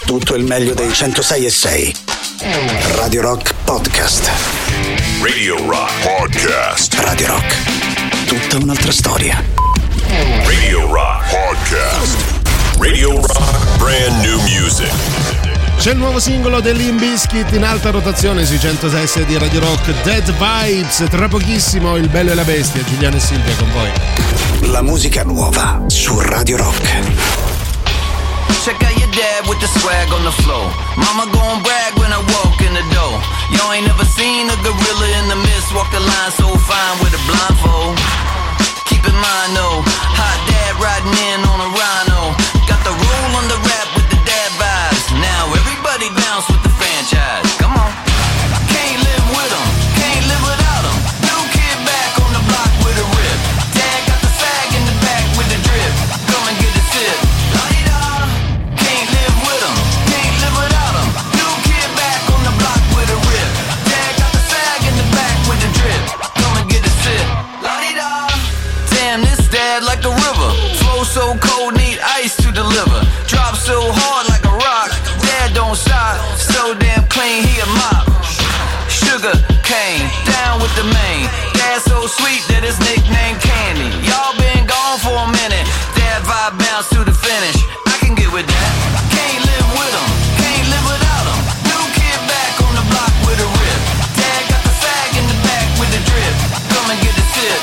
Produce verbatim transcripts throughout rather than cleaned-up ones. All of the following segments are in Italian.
tutto il meglio dei centosei e sei. Radio Rock Podcast. Radio Rock Podcast. Radio Rock, tutta un'altra storia. Radio Rock Podcast. Radio Rock Brand New Music. C'è il nuovo singolo dell'Limp Bizkit in alta rotazione sui centosei e sei di Radio Rock, Dead Vibes. Tra pochissimo Il Bello e la Bestia, Giuliano e Silvia con voi. La musica nuova su Radio Rock. Check out your dad with the swag on the floor. Mama gon' brag when I walk in the door. Y'all ain't never seen a gorilla in the mist walk the line so fine with a blindfold. Keep in mind though, hot dad riding in on a rhino. Got the roll on the rap with the dad vibes. Now everybody bounce with the franchise. Come on. Can't live with them, can't live without them. New kid back on the block with a rip. Dad got the fag in the back with the drip. Come and get a sip. Like the river, flow so cold, need ice to deliver. Drop so hard like a rock, dad don't stop. So damn clean, he a mop. Sugar cane, down with the main. Dad so sweet that his nickname Candy. Y'all been gone for a minute, dad vibe bounce to the finish. I can get with that. Can't live with him, can't live without him. New kid back on the block with a rip. Dad got the fag in the back with the drip. Come and get a sip.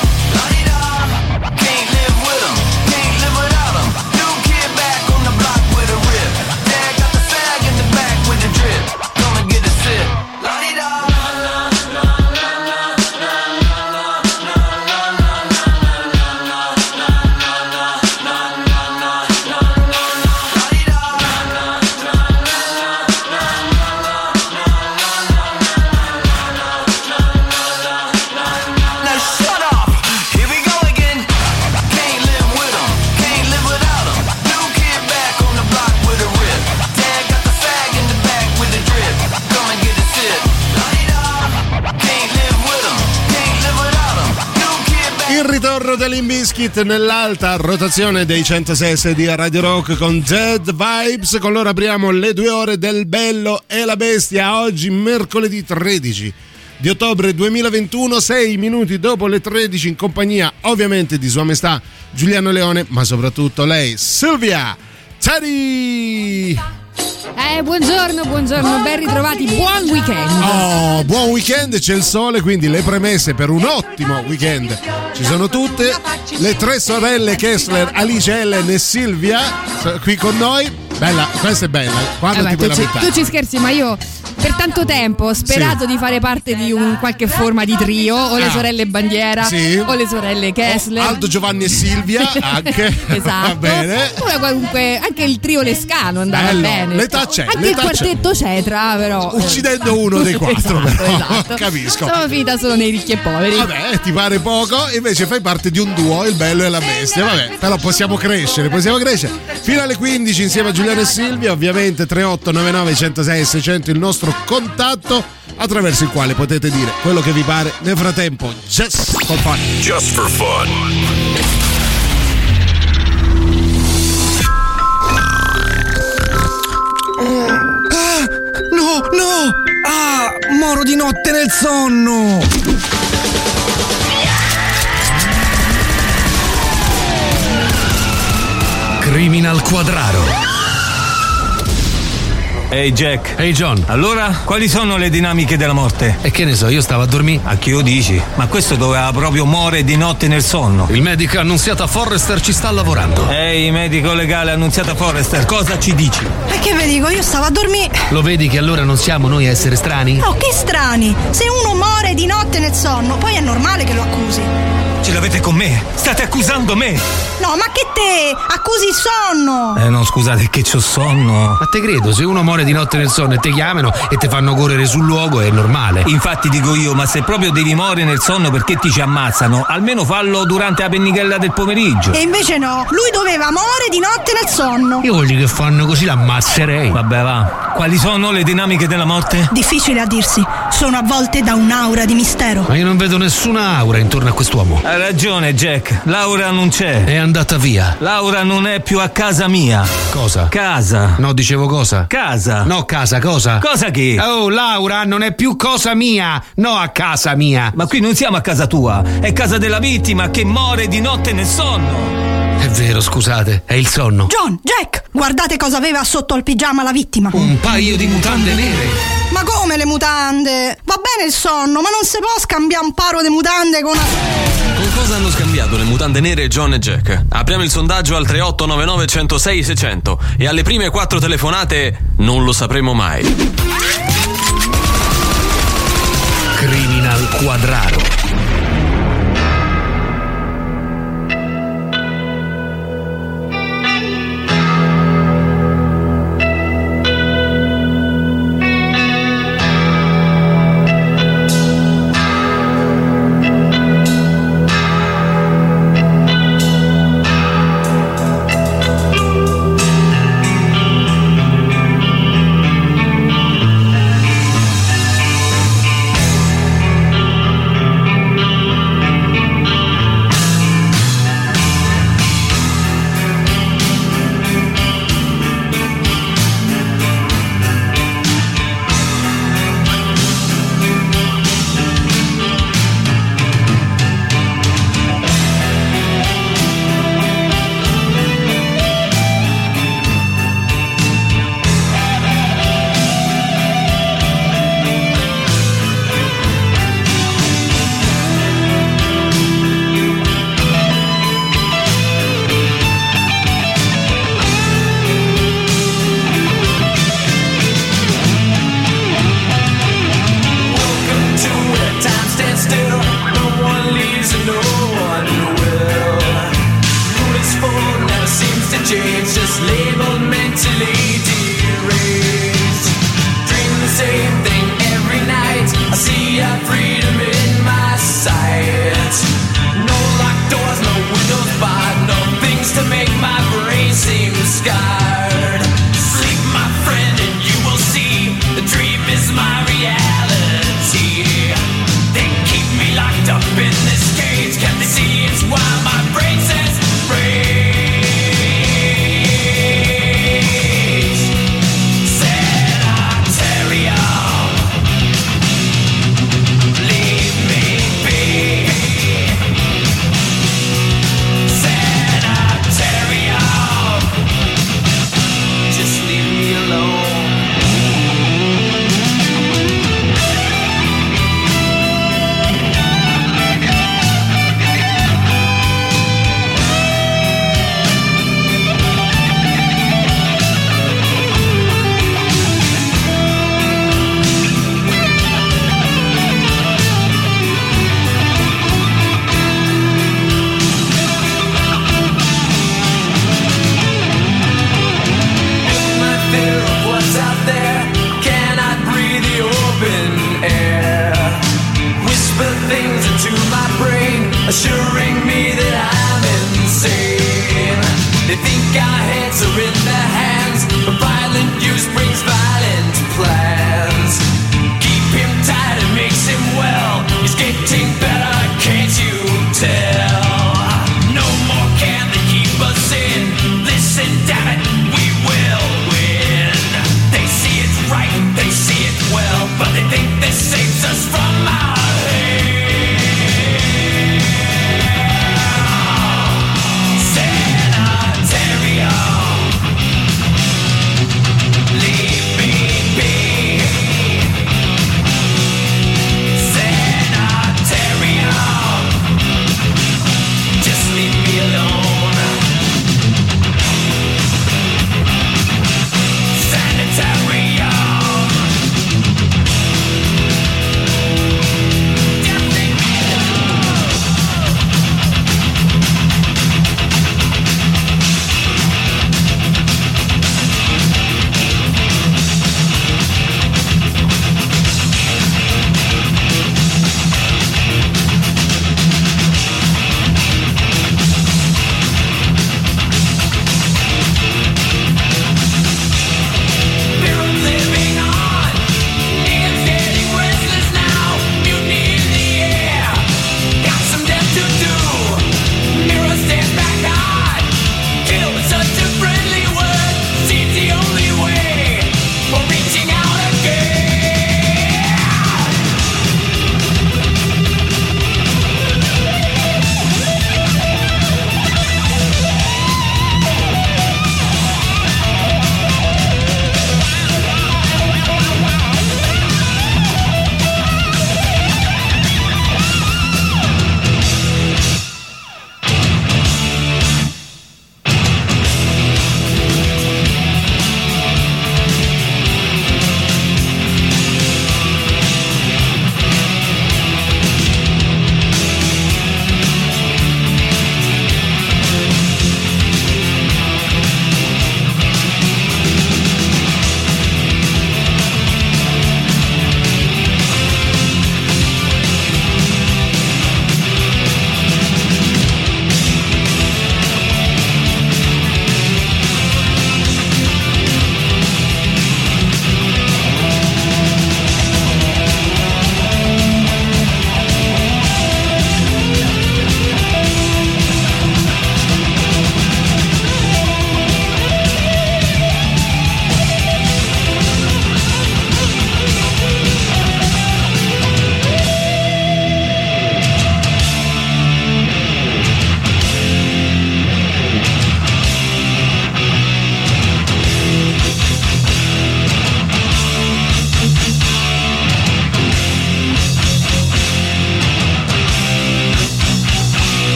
Ritorno dell'Limp Bizkit nell'alta rotazione dei centosei e sei di Radio Rock con Dead Vibes. Con loro apriamo le due ore del Bello e la Bestia. Oggi mercoledì tredici di ottobre duemilaventuno, sei minuti dopo le tredici, in compagnia ovviamente di Sua Maestà Giuliano Leone, ma soprattutto lei, Silvia Teddy. Eh, buongiorno, buongiorno, ben ritrovati, buon weekend. Oh, buon weekend, c'è il sole, quindi le premesse per un ottimo weekend ci sono tutte. Le tre sorelle Kessler, Alice, Ellen e Silvia qui con noi. Bella, questa è bella. Quando eh beh, ti puoi tu, ci, lamentare? tu ci scherzi, ma io per tanto tempo ho sperato sì. di fare parte di un qualche forma di trio, o le ah. sorelle Bandiera, sì. o le sorelle Kessler, Aldo, Giovanni e Silvia anche. Esatto. Va bene. Ora comunque anche il trio Lescano andava Bello. bene. L'età c'è. Anche l'età il quartetto c'è. Cetra, però. Uccidendo uno dei quattro, esatto, però. Esatto. Capisco. Sono finita solo nei ricchi e poveri. Vabbè, ti pare poco, invece fai parte di un duo, Il Bello e la Bestia. Vabbè, però possiamo crescere, possiamo crescere. Fino alle quindici insieme a Giuliano e Silvia, ovviamente tre otto nove nove centosei e seicento il nostro contatto attraverso il quale potete dire quello che vi pare. Nel frattempo, just for fun. Just for fun. Ah, no, no! Ah, moro di notte nel sonno! Criminal Quadraro. Ehi hey Jack. Ehi hey John. Allora, quali sono le dinamiche della morte? E che ne so, io stavo a dormire. A chi lo dici? Ma questo doveva proprio muore di notte nel sonno. Il medico Annunziata Forrester ci sta lavorando. Ehi, medico legale Annunziata Forrester, cosa ci dici? E che vi dico, io stavo a dormire. Lo vedi che allora non siamo noi a essere strani? Oh, che strani! Se uno muore di notte nel sonno, poi è normale che lo accusi. Ce l'avete con me? State accusando me? No, ma che te? Accusi il sonno! Eh no, scusate, che c'ho sonno. Ma te credo, se uno muore di notte nel sonno e te chiamano e te fanno correre sul luogo è normale. Infatti dico io, ma se proprio devi morire nel sonno perché ti ci ammazzano, almeno fallo durante la pennichella del pomeriggio. E invece no, lui doveva morire di notte nel sonno. Io quelli che fanno così l'ammazzerei. Vabbè, va. Quali sono le dinamiche della morte? Difficile a dirsi, sono avvolte da un'aura di mistero. Ma io non vedo nessuna aura intorno a quest'uomo. Hai ragione, Jack. Laura non c'è. È andata via. Laura non è più a casa mia. Cosa? Casa. No, dicevo cosa? Casa. No, casa, cosa? Cosa che? Oh, Laura non è più cosa mia, no a casa mia. Ma qui non siamo a casa tua, è casa della vittima che muore di notte nel sonno. È vero, scusate, è il sonno. John, Jack, guardate cosa aveva sotto al pigiama la vittima. Un paio di mutande nere. Ma come le mutande? Va bene il sonno, ma non si può scambiare un paro di mutande con una... Con cosa hanno scambiato le mutande nere John e Jack? Apriamo il sondaggio al tre otto nove nove uno zero sei sei zero zero e alle prime quattro telefonate non lo sapremo mai. Criminal Quadraro.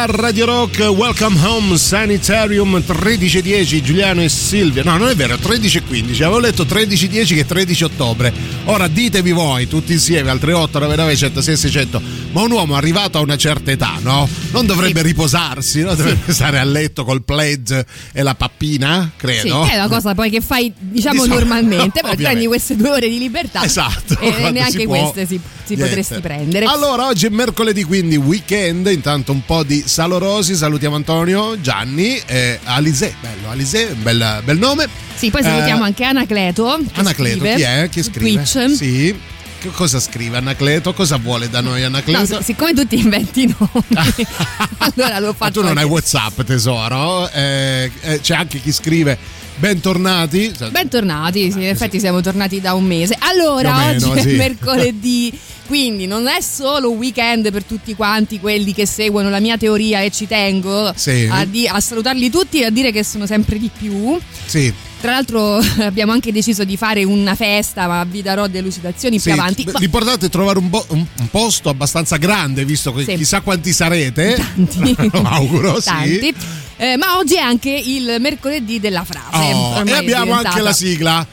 a Radio Rock. Welcome Home Sanitarium tredici e dieci, Giuliano e Silvia. No, non è vero, tredici e quindici. Avevo letto tredici e dieci che è tredici ottobre. Ora ditevi voi tutti insieme al tre otto nove nove uno zero sei sei zero zero. Ma un uomo arrivato a una certa età, no? Non dovrebbe sì. riposarsi, no? Dovrebbe sì. stare a letto col plaid e la pappina, credo. Sì, è una cosa poi che fai, diciamo, diciamo normalmente, poi prendi queste due ore di libertà. Esatto. E neanche queste si, si potresti prendere. Allora, oggi è mercoledì, quindi weekend. Intanto un po' di salorosi. Salutiamo Antonio, Gianni, eh, Alisè. Bello, Alisè, bel, bel nome. Sì, poi salutiamo eh, anche Anacleto. Anacleto, scrive, chi è? Chi scrive? Twitch. Sì. Che cosa scrive Anacleto? Cosa vuole da noi Anacleto? No, siccome tu ti inventi i nomi, allora lo faccio. Ma tu non anche. hai WhatsApp, tesoro. Eh, eh, c'è anche chi scrive bentornati. Bentornati, sì, in effetti siamo tornati da un mese. Allora, meno, oggi sì. è mercoledì. Quindi non è solo weekend per tutti quanti quelli che seguono la mia teoria, e ci tengo sì. a, di- a salutarli tutti e a dire che sono sempre di più. Sì. Tra l'altro abbiamo anche deciso di fare una festa, ma vi darò delucidazioni sì, più avanti. L'importante è trovare un, bo- un, un posto abbastanza grande, visto che sì. chissà quanti sarete. Tanti. Lo auguro, Tanti. sì. Eh, ma oggi è anche il mercoledì della frase. Oh, e abbiamo anche la sigla.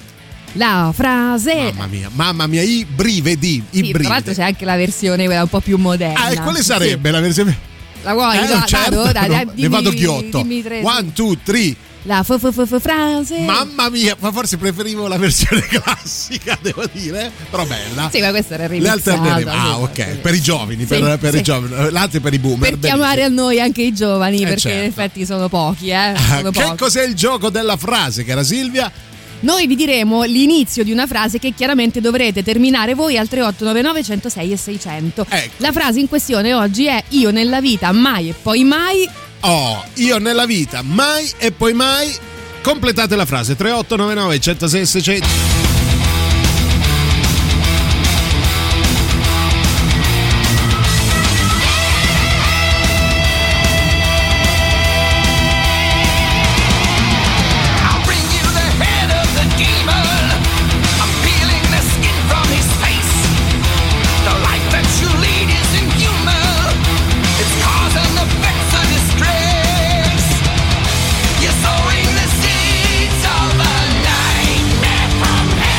La frase. Mamma mia, mamma mia, i brividi. I sì, brividi. Tra l'altro c'è anche la versione quella un po' più moderna. Ah, e quale sarebbe sì. la versione? La vuoi? Eh, da, certo, dai, dai, dai, no, dimmi, ne vado ghiotto. Dimmi One, two, three. La f- f- f- frase. Mamma mia, ma forse preferivo la versione classica, devo dire, però bella. Sì, ma questa era le remixata. alternative. Ah, sì, ok, sì. per i giovani, sì, per, per sì. i giovani, l'altro per i boomer. Per chiamare a noi anche i giovani, eh, perché certo. in effetti sono pochi, eh. Sono che pochi. cos'è il gioco della frase, cara Silvia? Noi vi diremo l'inizio di una frase che chiaramente dovrete terminare voi al tre otto nove nove uno zero sei e seicento. Ecco. La frase in questione oggi è: io nella vita mai e poi mai. Oh, io nella vita mai e poi mai. Completate la frase tre otto nove nove uno zero sei seicento. You're sowing the seeds of a nightmare from hell.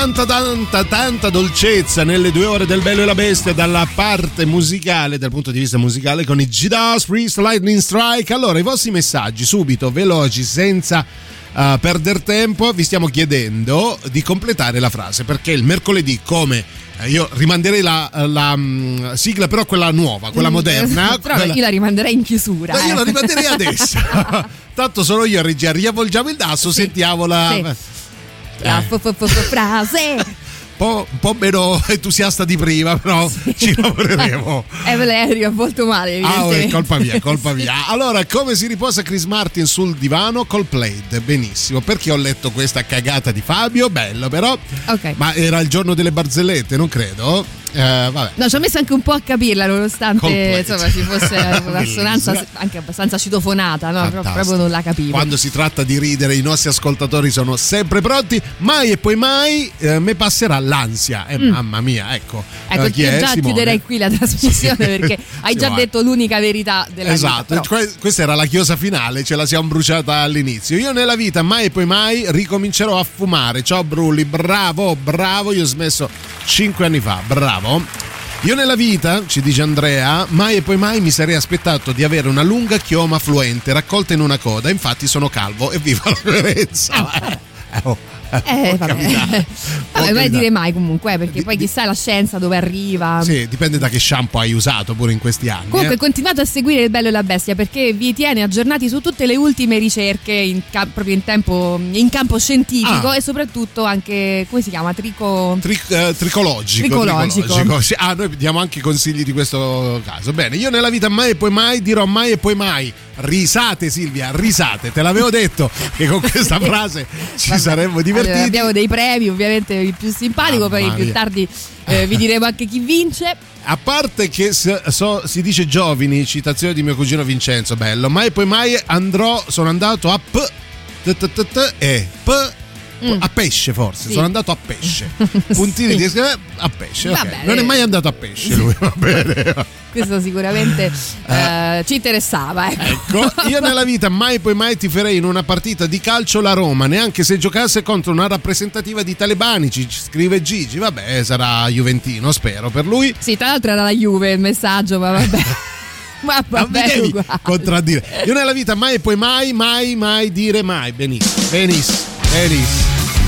Tanta, tanta, tanta dolcezza nelle due ore del Bello e la Bestia dalla parte musicale, dal punto di vista musicale, con i G-Dust Freeze Lightning Strike. Allora, i vostri messaggi subito, veloci, senza uh, perdere tempo. Vi stiamo chiedendo di completare la frase, perché il mercoledì, come eh, io rimanderei la, la um, sigla, però quella nuova, quella moderna. Però quella... io la rimanderei in chiusura. Ma eh. io la rimanderei adesso. Tanto sono io a regia, riavvolgiamo il tasto, sì, sentiamo la... Sì. La f- f- f- frase un po' meno entusiasta di prima, però sì, ci lavoreremo. Eh, Valerio, molto male. Ah, oh, è colpa mia, colpa mia. Allora, come si riposa Chris Martin sul divano? Coldplay, benissimo. Perché ho letto questa cagata di Fabio? Bello, però. Ok. Ma era il giorno delle barzellette, non credo. Eh, vabbè. No, ci ho messo anche un po' a capirla, nonostante Coldplay, insomma ci fosse un'assonanza anche abbastanza citofonata, no? Però proprio non la capivo. Quando si tratta di ridere, i nostri ascoltatori sono sempre pronti. Mai e poi mai eh, me passerà l'ansia. Eh, mm. Mamma mia, ecco. Ecco, eh, chi io è? già Simone? chiuderei qui la trasmissione perché hai già Simone. detto l'unica verità della esatto, vita. Esatto, questa era la chiosa finale, ce la siamo bruciata all'inizio. Io nella vita mai e poi mai ricomincerò a fumare. Ciao Brulli, bravo, bravo, io ho smesso cinque anni fa, bravo. Io nella vita, ci dice Andrea, mai e poi mai mi sarei aspettato di avere una lunga chioma fluente raccolta in una coda, infatti sono calvo e viva la coerenza. Ah. Eh, oh. Eh, vabbè, vabbè mai dire mai comunque, perché di, poi chissà la scienza dove arriva. Sì, dipende da che shampoo hai usato pure in questi anni. Comunque eh. continuate a seguire il Bello e la Bestia, perché vi tiene aggiornati su tutte le ultime ricerche in cam- proprio in tempo in campo scientifico ah. e soprattutto anche, come si chiama? Trico... Tri- uh, tricologico. Tricologico. tricologico. Sì, ah, noi diamo anche consigli di questo caso. Bene, io nella vita mai e poi mai dirò mai e poi mai. Risate Silvia, risate, te l'avevo detto che con questa frase ci Vabbè, saremmo divertiti. Allora, abbiamo dei premi, ovviamente il più simpatico, poi più tardi eh, vi diremo anche chi vince. A parte che so, si dice Giovini, citazione di mio cugino Vincenzo, bello, mai e poi mai andrò, sono andato a P t, t, t, t, e P Mm. a pesce forse, sì. Sono andato a pesce. Puntini sì. di a pesce, okay. Non è mai andato a pesce lui, va bene. Questo sicuramente eh, ci interessava. Ecco. ecco, io nella vita mai poi mai tiferei in una partita di calcio la Roma, neanche se giocasse contro una rappresentativa di talebanici, scrive Gigi. Vabbè, sarà juventino, spero per lui. Sì, tra l'altro era la Juve il messaggio, ma vabbè. Ma vabbè, non mi devi contraddire. Io nella vita mai e poi mai, mai, mai dire mai. Benissimo, benissimo, benissimo.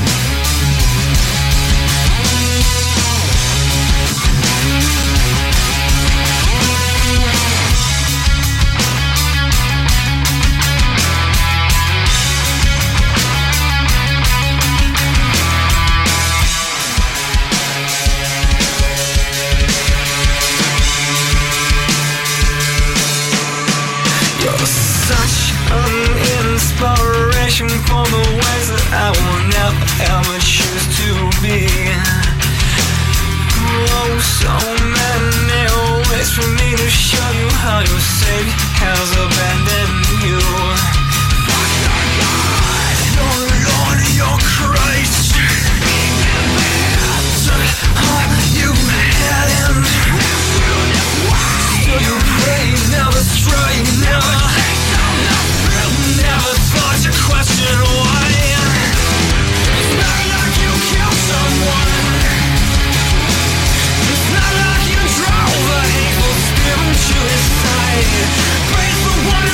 For the ways that I will never ever choose to be. Oh, so many ways for me to show you how your Savior has abandoned you. Your Lord, your Christ, you had him. Still you pray, never stray, never. Never thought to question why. It's not like you killed someone. It's not like you drove a hateful spirit to his side. Praise the one who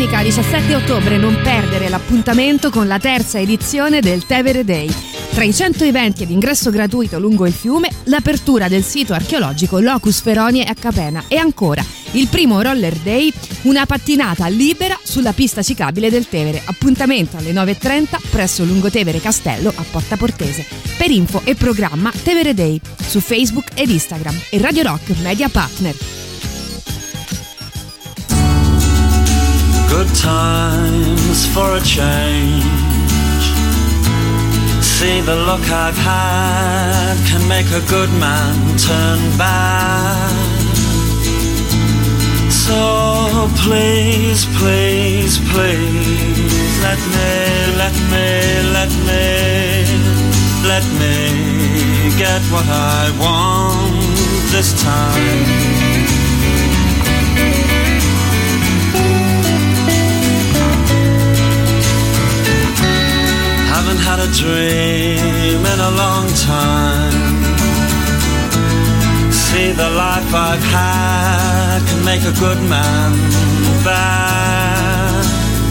Domenica diciassette ottobre non perdere l'appuntamento con la terza edizione del Tevere Day. Tra i cento eventi ad ingresso gratuito lungo il fiume, l'apertura del sito archeologico Locus Feronie a Capena e ancora il primo Roller Day, una pattinata libera sulla pista ciclabile del Tevere. Appuntamento alle nove e trenta presso Lungotevere Castello a Porta Portese. Per info e programma Tevere Day su Facebook ed Instagram e Radio Rock Media Partner. Good times for a change. See, the luck I've had can make a good man turn bad. So please, please, please, let me, let me, let me, let me get what I want this time. Haven't had a dream in a long time. See, the life I've had can make a good man bad.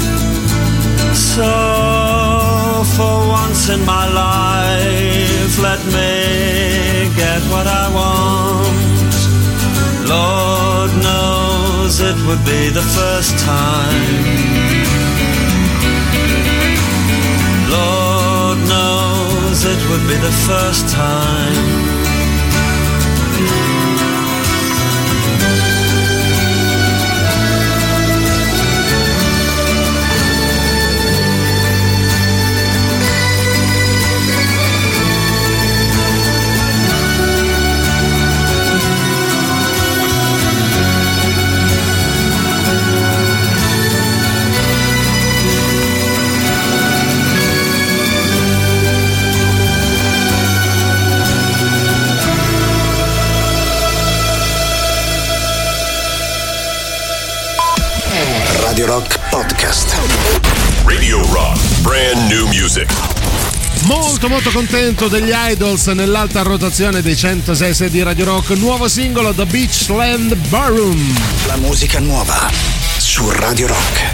So for once in my life, let me get what I want. Lord knows it would be the first time. Lord knows it would be the first time. Radio Rock Podcast. Radio Rock, brand new music. Molto molto contento degli Idols nell'alta rotazione dei centosei di Radio Rock. Nuovo singolo The Beachland Ballroom. La musica nuova su Radio Rock.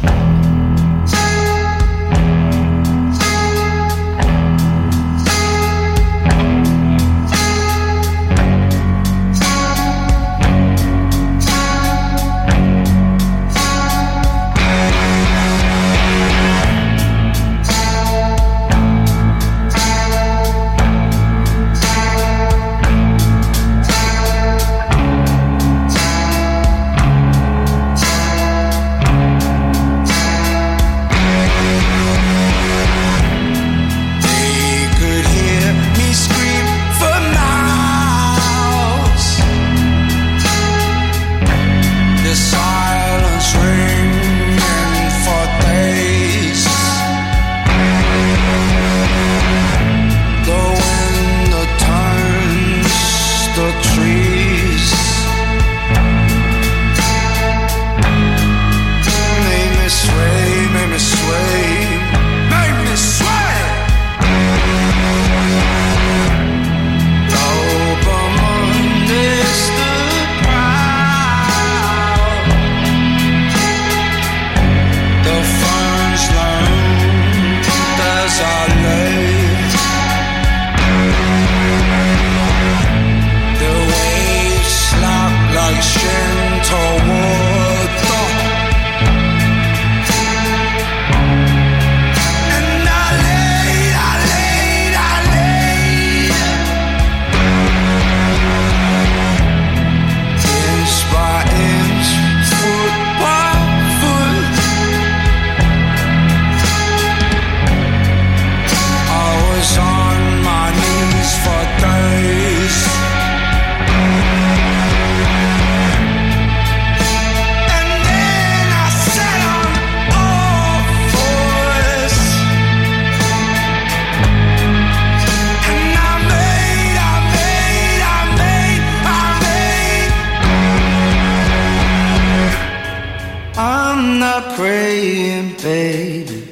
praying, baby.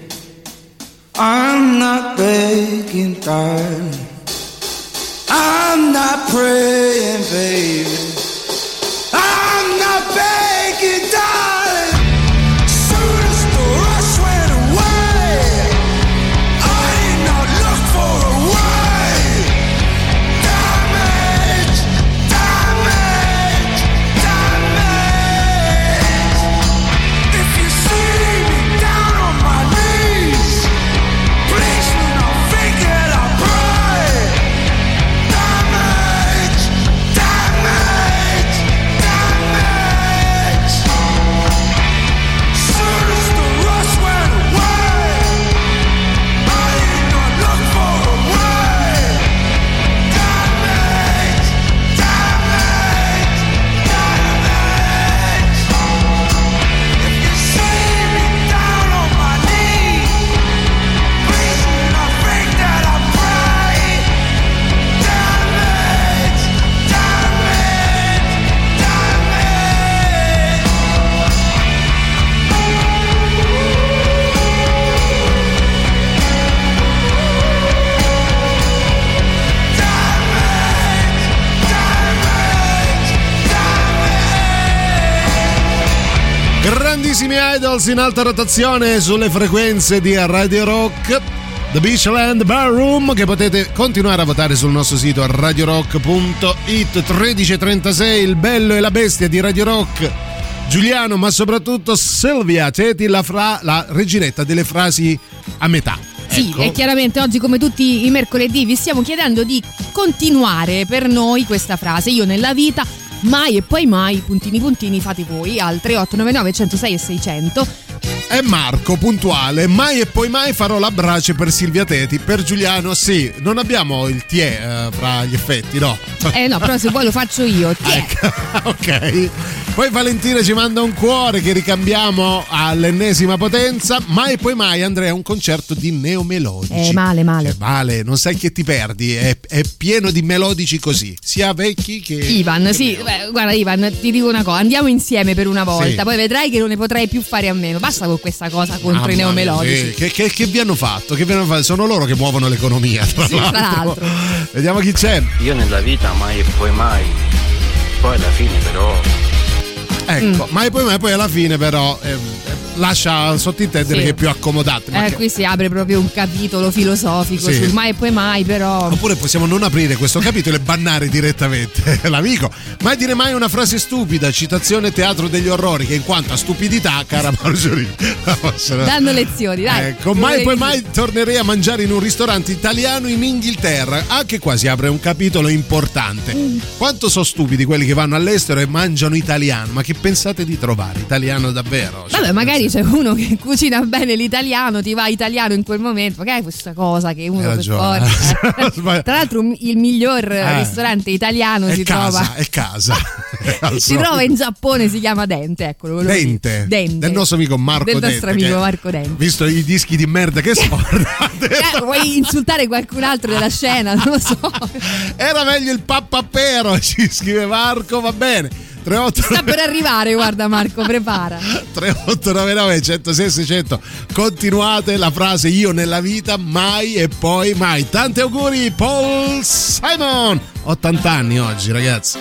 I'm not begging, darling. I'm not praying, baby. I'm not begging, darling. Soon grandissimi Idols in alta rotazione sulle frequenze di Radio Rock. The Beachland Ballroom, che potete continuare a votare sul nostro sito radiorock punto it. Tredici e trentasei, il bello e la bestia di Radio Rock, Giuliano, ma soprattutto Silvia Teti, la, fra, la reginetta delle frasi a metà. Sì, ecco. E chiaramente oggi, come tutti i mercoledì, vi stiamo chiedendo di continuare per noi questa frase: io nella vita mai e poi mai, puntini puntini, fate voi al tre otto nove nove, centosei e seicento. E Marco puntuale: mai e poi mai farò la brace per Silvia Teti. Per Giuliano sì, non abbiamo il tie eh, fra gli effetti, no? Eh no, però se vuoi lo faccio io. Ecco, ok. Poi Valentina ci manda un cuore che ricambiamo all'ennesima potenza. Mai e poi mai, Andrea, un concerto di neomelodici. Eh, male, male. Eh, male, non sai che ti perdi, è, è pieno di melodici così, sia vecchi che... Ivan, che sì, beh, guarda Ivan, ti dico una cosa, andiamo insieme per una volta, sì. Poi vedrai che non ne potrai più fare a meno. Basta con questa cosa contro ah, i neomelodici. Sì. Che, che, che vi hanno fatto? Che vi hanno fatto? Sono loro che muovono l'economia, tra, sì, l'altro. tra l'altro. Vediamo chi c'è. Io nella vita mai e poi mai, poi alla fine però... Ecco, Mm. mai poi mai poi alla fine però eh, lascia sottintendere Sì. che è più accomodante. Ma Eh, che... qui si apre proprio un capitolo filosofico Sì. sul mai e poi mai, però. Oppure possiamo non aprire questo capitolo e bannare direttamente l'amico. Mai dire mai una frase stupida, citazione teatro degli orrori, che in quanto a stupidità, cara Marjorie, Danno lezioni, dai. Ecco, mai e poi mai tornerei a mangiare in un ristorante italiano in Inghilterra. Anche qua si apre un capitolo importante. Mm. Quanto sono stupidi quelli che vanno all'estero e mangiano italiano? Ma che pensate di trovare? Italiano davvero? Cioè, Vabbè, magari c'è uno che cucina bene l'italiano, ti va italiano in quel momento. Magari è questa cosa che uno Hai per ragione. forza. Tra l'altro, il miglior Eh. ristorante italiano è si casa, trova. è casa. Al Si trova in Giappone, si chiama Dente, eccolo. ve lo Dente, dico. Dente. del nostro amico Marco del Dente, nostro amico che, Marco Dente. visto i dischi di merda che sforna, Eh, vuoi insultare qualcun altro della scena? Non lo so. era meglio il pappapero, ci scrive Marco, va bene. tre otto Sta per arrivare, guarda Marco, prepara. tre otto nove nove, centosei seicento. Continuate la frase io nella vita mai e poi mai. Tanti auguri Paul Simon, ottanta anni oggi, ragazzi.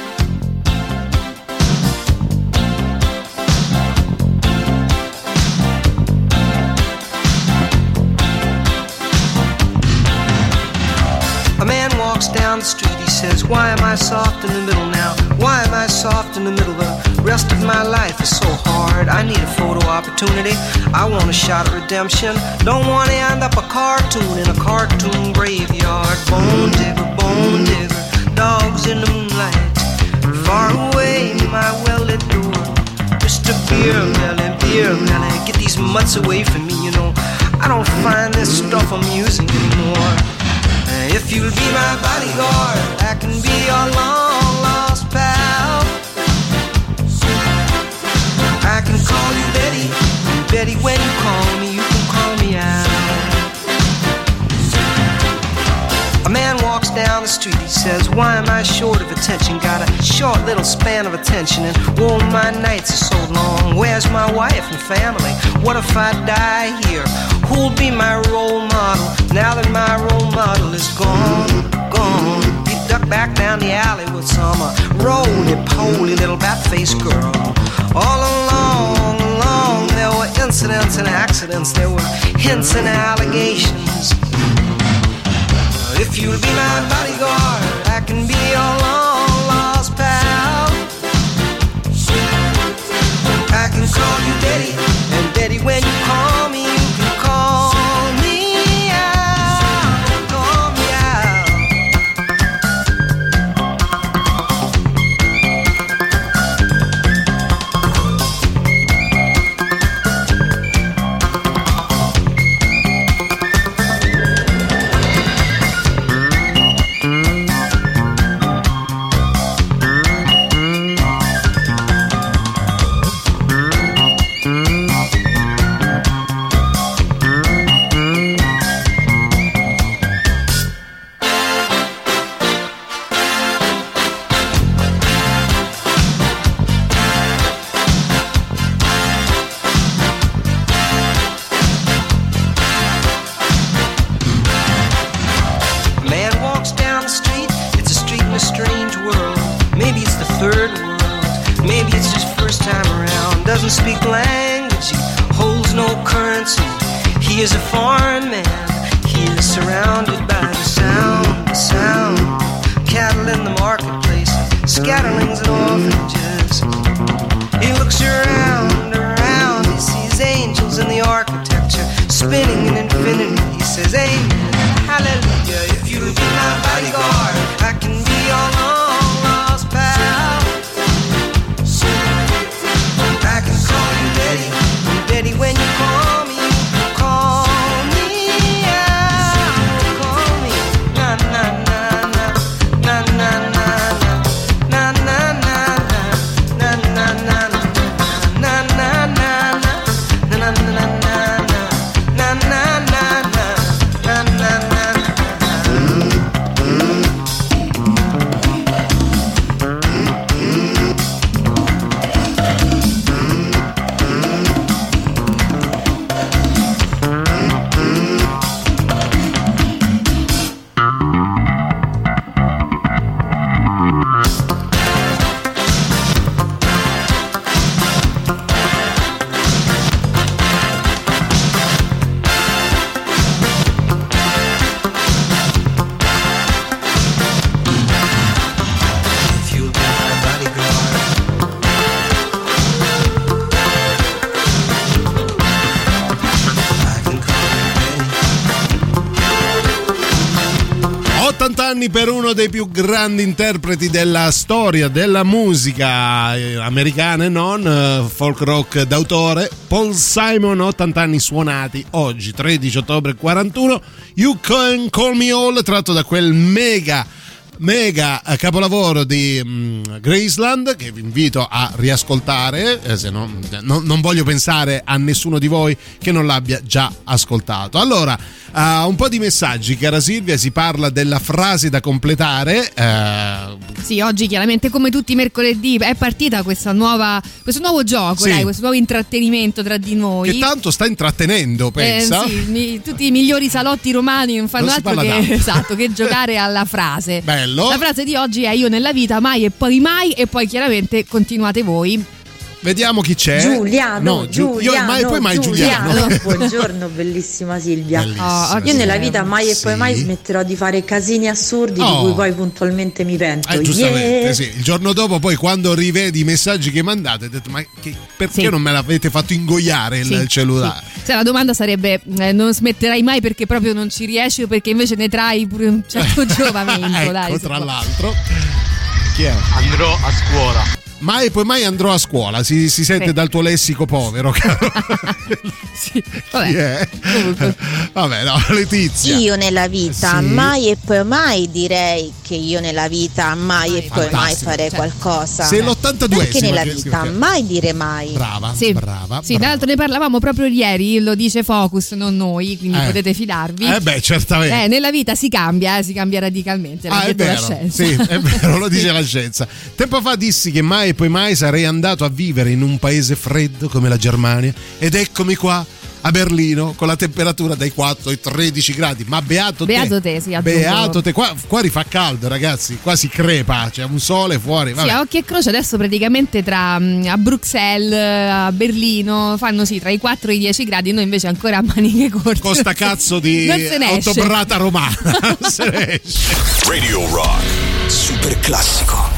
A man walks down the street, he says, why am I soft in the middle now? Why am I soft in the middle? The rest of my life is so hard. I need a photo opportunity. I want a shot at redemption. Don't want to end up a cartoon in a cartoon graveyard. Bone digger, bone digger, dogs in the moonlight. Far away, my well-lit door. Mister Beer Melly, Beer Melly, get these mutts away from me, you know. I don't find this stuff amusing anymore. If you'll be my bodyguard, I can be your long lost pal. I can call you Betty, and Betty, when you call me, you can call me out. A man walks down the street, he says, why am I short of attention? Got a short little span of attention, and oh, my nights are so long. Where's my wife and family? What if I die here? Who'll be my role model now that my role model is gone, gone? He ducked back down the alley with some uh, roly-poly little bat-faced girl. All along, along, there were incidents and accidents, there were hints and allegations. If you'll be my bodyguard, I can be your long-lost pal. I can call you Betty, and Betty, when you call me, you can call me out, call me out. no currency. He is a foreign man. He is surrounded by the sound, the sound. Cattle in the marketplace, scatterlings and orphanages. He looks around, around. He sees angels in the architecture, spinning in infinity. He says, amen, hallelujah. If you'll be my bodyguard, I can be your long lost pal. I can call you Betty, Betty when you call me, call me out, call me, na na na na, na na na na, na na na na, na na na na, na na na na, na na na na. Anni per uno dei più grandi interpreti della storia della musica americana e non, folk rock d'autore, Paul Simon. Ottanta anni suonati oggi, tredici ottobre quarantuno. You Can Call Me All, tratto da quel mega mega capolavoro di um, Graceland, che vi invito a riascoltare, eh, se no, no, non voglio pensare a nessuno di voi che non l'abbia già ascoltato. Allora, uh, un po' di messaggi, cara Silvia. Si parla della frase da completare. Uh... Sì, oggi chiaramente come tutti i mercoledì è partita questa nuova, questo nuovo gioco, sì, dai, questo nuovo intrattenimento tra di noi. Che tanto sta intrattenendo, pensa. Eh, sì, mi, tutti i migliori salotti romani non fanno non altro che, esatto, che giocare alla frase. Bello. La frase di oggi è: io nella vita mai e poi mai, e poi chiaramente continuate voi. Vediamo chi c'è. Giuliano, no, Giu- Giuliano, io mai poi mai Giuliano. Giuliano. Buongiorno, bellissima Silvia. Bellissima, oh, io nella vita mai e poi mai smetterò di fare casini assurdi oh. di cui poi puntualmente mi pento. Eh, giustamente, yeah. sì. Il giorno dopo, poi, quando rivedi i messaggi che mandate, hai detto: ma che, perché sì. non me l'avete fatto ingoiare sì, il cellulare? Sì. Se la domanda sarebbe: eh, non smetterai mai perché proprio non ci riesci, o perché invece ne trai pure un certo giovamento? Ecco, dai, tra l'altro, chi è? Andrò a scuola. Mai poi mai andrò a scuola, si, si sente sì. dal tuo lessico povero. Sì, vabbè. Vabbè, no, Letizia. Io nella vita sì. mai e poi mai direi che io nella vita mai e poi mai farei qualcosa. Sei l'ottantaduesima. Perché nella vita mai dire mai. Brava, sì. brava. Sì, brava. tra l'altro ne parlavamo proprio ieri, lo dice Focus, non noi, quindi eh. potete fidarvi. Eh beh, certamente. Eh, nella vita si cambia, eh, si cambia radicalmente, l'ha ah, detto è la vero. scienza. Sì, è vero, lo dice la scienza. Tempo fa dissi che mai e poi mai sarei andato a vivere in un paese freddo come la Germania, ed eccomi qua a Berlino con la temperatura dai quattro ai tredici gradi. Ma beato te, beato te, sì, beato te. Qua, qua rifà caldo, ragazzi, qua si crepa, c'è un sole fuori. Vabbè. Sì, a occhio e croce adesso praticamente tra a Bruxelles, a Berlino fanno sì tra i quattro e i dieci gradi, noi invece ancora a maniche corte. Con sta cazzo di autobrata romana. Non se ne esce. Radio Rock, super classico.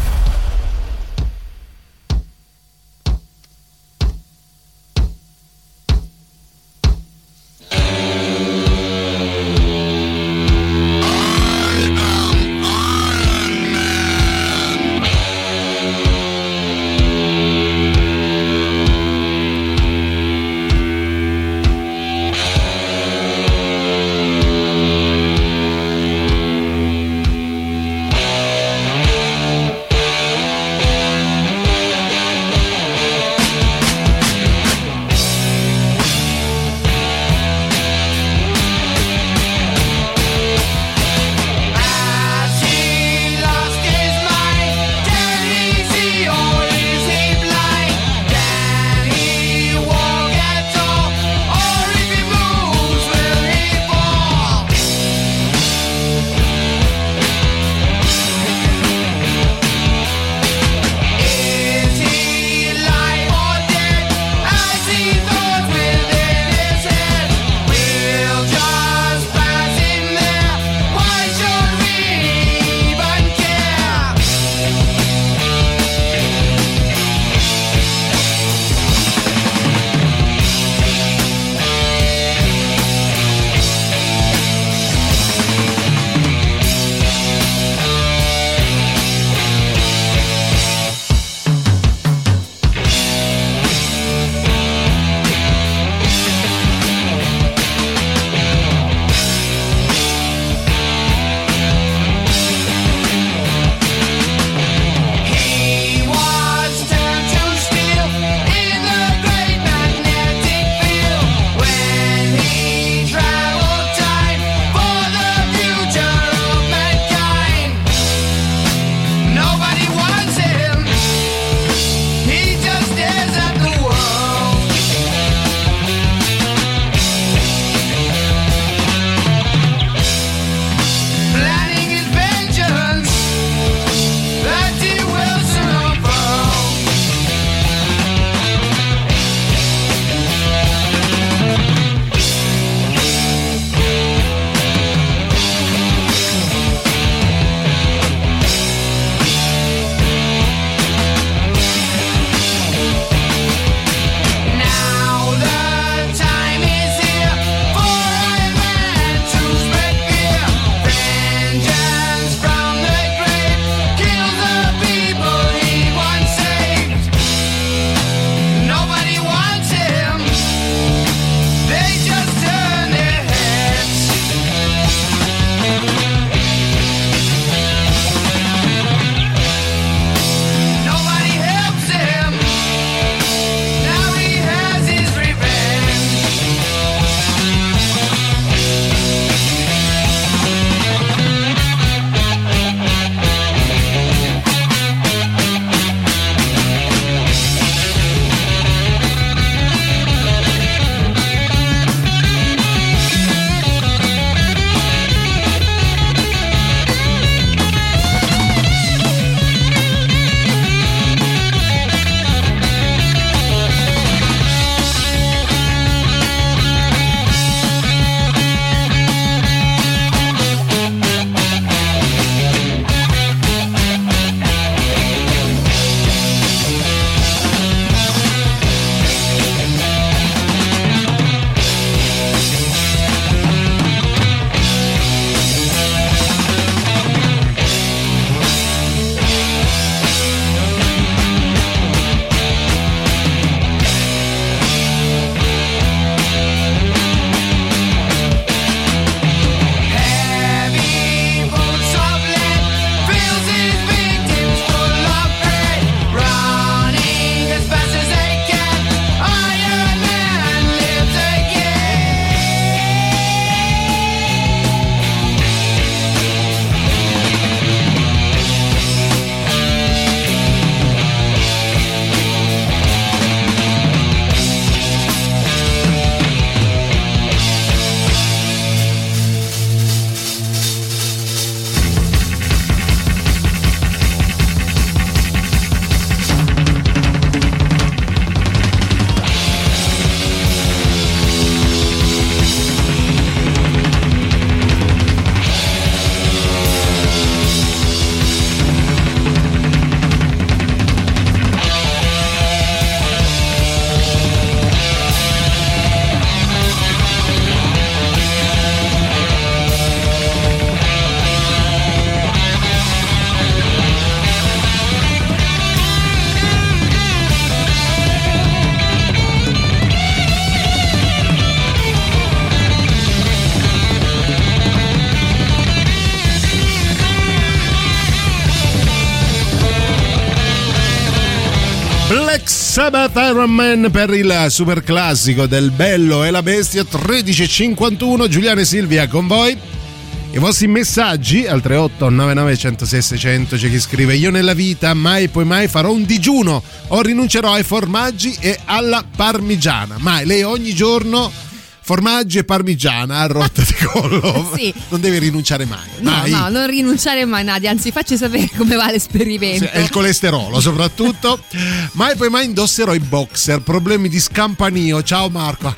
Sabbath Iron Man per il super classico del Bello e la Bestia. Tredici e cinquantuno, Giuliano e Silvia con voi. I vostri messaggi al tre otto nove nove uno zero sei sei zero zero. C'è chi scrive: io nella vita mai poi mai farò un digiuno o rinuncerò ai formaggi e alla parmigiana. Mai, lei ogni giorno formaggi e parmigiana a rotta di collo. Sì. Non deve rinunciare mai. No, mai. no, non rinunciare mai, Nadia, anzi facci sapere come va l'esperimento. Sì, e il colesterolo soprattutto. Mai poi mai indosserò i boxer, problemi di scampanio. Ciao Marco.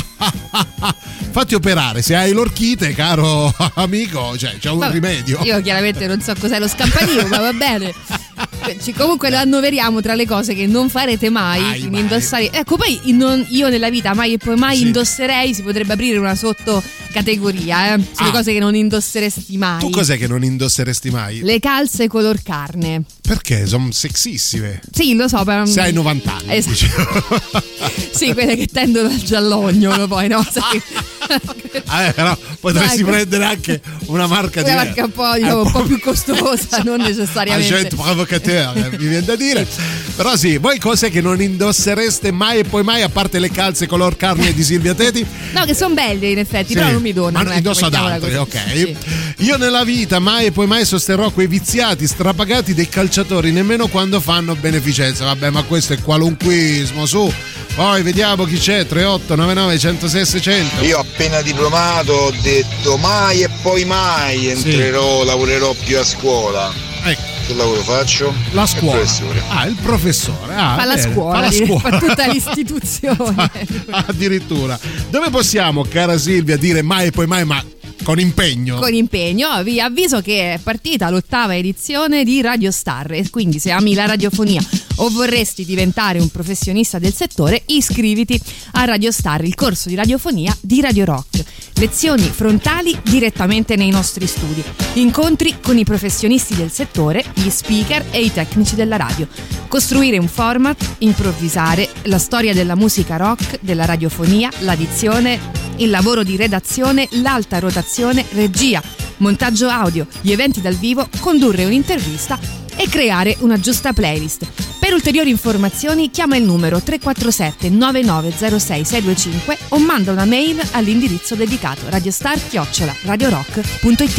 Fatti operare, se hai l'orchite, caro amico, cioè c'è un Vabbè, rimedio. Io chiaramente non so cos'è lo scampanino, ma va bene. Ci, comunque lo annoveriamo tra le cose che non farete mai, mai, in mai. indossare. Ecco, poi non, io nella vita mai e poi mai Sì. indosserei, si potrebbe aprire una sottocategoria, eh? Sulle Ah. cose che non indosseresti mai. Tu cos'è che non indosseresti mai? Le calze color carne. Perché? Sono sexissime. Sì, lo so, però Se hai novanta anni. Es- dicevo. Sì, quelle che tendono al giallognolo poi, no? Sai? Eh, però potresti Dai, prendere anche una marca una diversa. marca un po', diciamo, un po' più costosa, non necessariamente. Agent provocateur, mi viene da dire. Però sì, voi cose che non indossereste mai e poi mai, a parte le calze color carne di Silvia Teti? No, che sono belle in effetti, Sì, però non mi donano. ma ecco, indosso ad mettiamola altri, così. ok. Sì. Io nella vita mai e poi mai sosterrò quei viziati strapagati dei calciatori, nemmeno quando fanno beneficenza. Vabbè, ma questo è qualunquismo, su. Poi vediamo chi c'è. Tre otto nove nove uno zero sei sei zero zero. Io appena diplomato ho detto mai e poi mai entrerò, lavorerò più a scuola. Ecco. Che lavoro faccio? La scuola. Il professore. Ah, il professore. Ah, Fa la bene. scuola, fa, la dire, scuola. fa tutta l'istituzione. Addirittura. Dove possiamo, cara Silvia, dire mai e poi mai, ma con impegno? Con impegno, vi avviso che è partita l'ottava edizione di Radio Star e quindi se ami la radiofonia o vorresti diventare un professionista del settore, iscriviti a Radio Star, il corso di radiofonia di Radio Rock. Lezioni frontali direttamente nei nostri studi, incontri con i professionisti del settore, gli speaker e i tecnici della radio. Costruire un format, improvvisare, la storia della musica rock, della radiofonia, l'addizione, il lavoro di redazione, l'alta rotazione, regia, montaggio audio, gli eventi dal vivo, condurre un'intervista e creare una giusta playlist. Per ulteriori informazioni chiama il numero tre quattro sette nove nove zero sei sei due cinque o manda una mail all'indirizzo dedicato radiostar chiocciola radiorock punto it.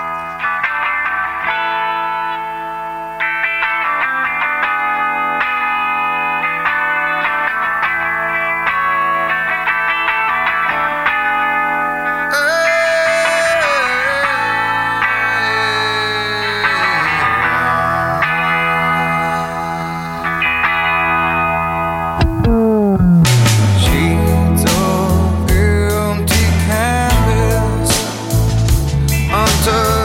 Sheets of empty canvas under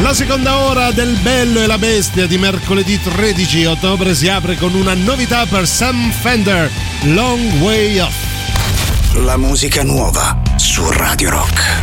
La seconda ora del Bello e la Bestia di mercoledì tredici ottobre si apre con una novità per Sam Fender, Long Way Off. La musica nuova su Radio Rock.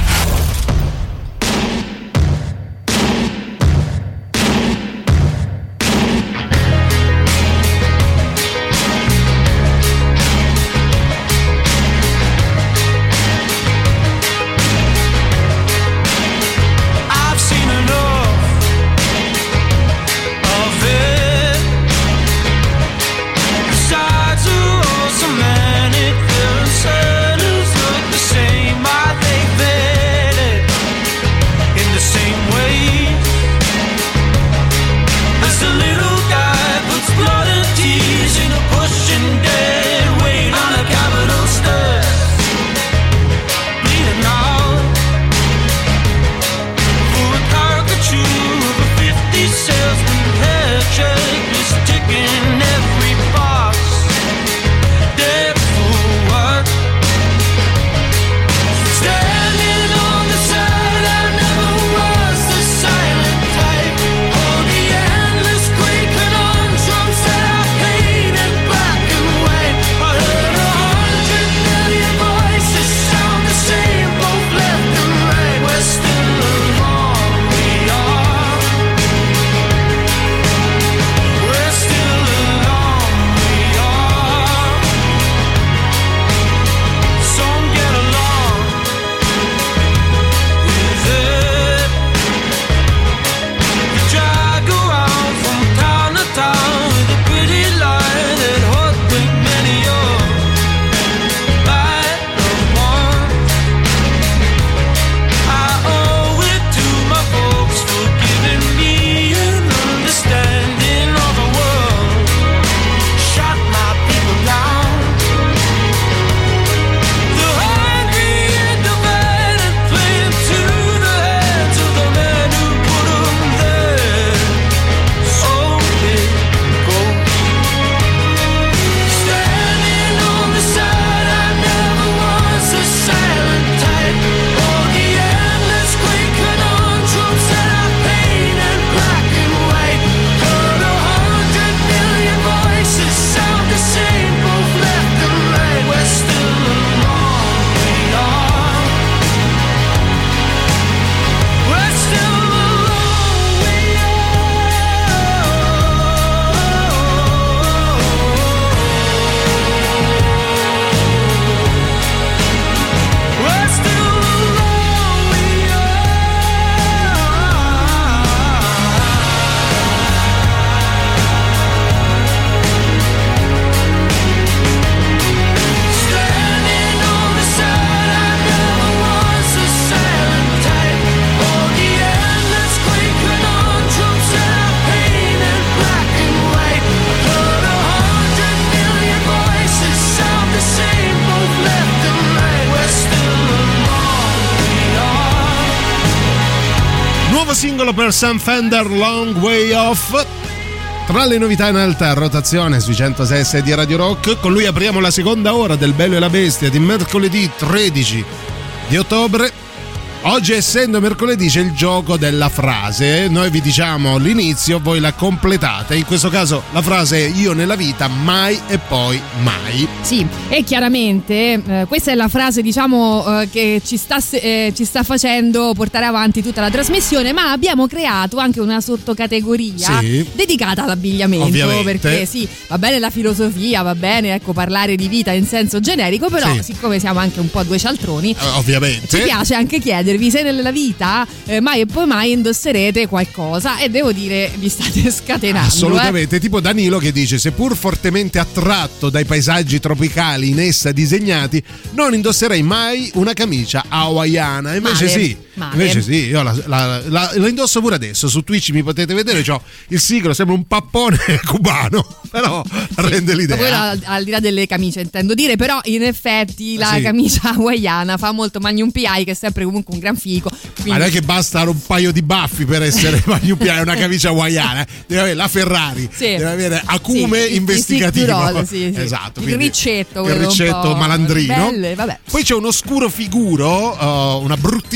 Singolo per Sam Fender, Long Way Off. Tra le novità in alta rotazione sui centosei e sei di Radio Rock, con lui apriamo la seconda ora del Bello e la Bestia di mercoledì tredici di ottobre. Oggi, essendo mercoledì, c'è il gioco della frase. Noi vi diciamo l'inizio, voi la completate. In questo caso la frase è: io nella vita mai e poi mai. Sì, e chiaramente eh, questa è la frase, diciamo, eh, che ci sta, eh, ci sta facendo portare avanti tutta la trasmissione, ma abbiamo creato anche una sottocategoria sì. dedicata all'abbigliamento. Ovviamente. Perché sì, va bene la filosofia, va bene, ecco, parlare di vita in senso generico, però sì. siccome siamo anche un po' due cialtroni, eh, ovviamente ci piace anche chiedere se nella vita eh, mai e poi mai indosserete qualcosa, e devo dire vi state scatenando. Assolutamente, eh. tipo Danilo che dice: seppur fortemente attratto dai paesaggi tropicali in essa disegnati, non indosserei mai una camicia hawaiana. Invece male, sì, male. invece sì, io la, la, la, la indosso pure adesso. Su Twitch mi potete vedere, c'ho il siglo, sembra un pappone cubano, però sì, rende l'idea. Quello al, al di là delle camicie intendo dire, però in effetti la sì. camicia hawaiana fa molto Magnum P I, che è sempre comunque un gran fico. Quindi... Ma non è che basta un paio di baffi per essere Magnum P I, è una camicia hawaiana, deve avere la Ferrari, sì. deve avere acume sì, investigativo, roll, sì, sì. esatto, il ricetto, il ricetto malandrino. Belle, vabbè. Poi c'è un oscuro figuro, uh, una bruttissima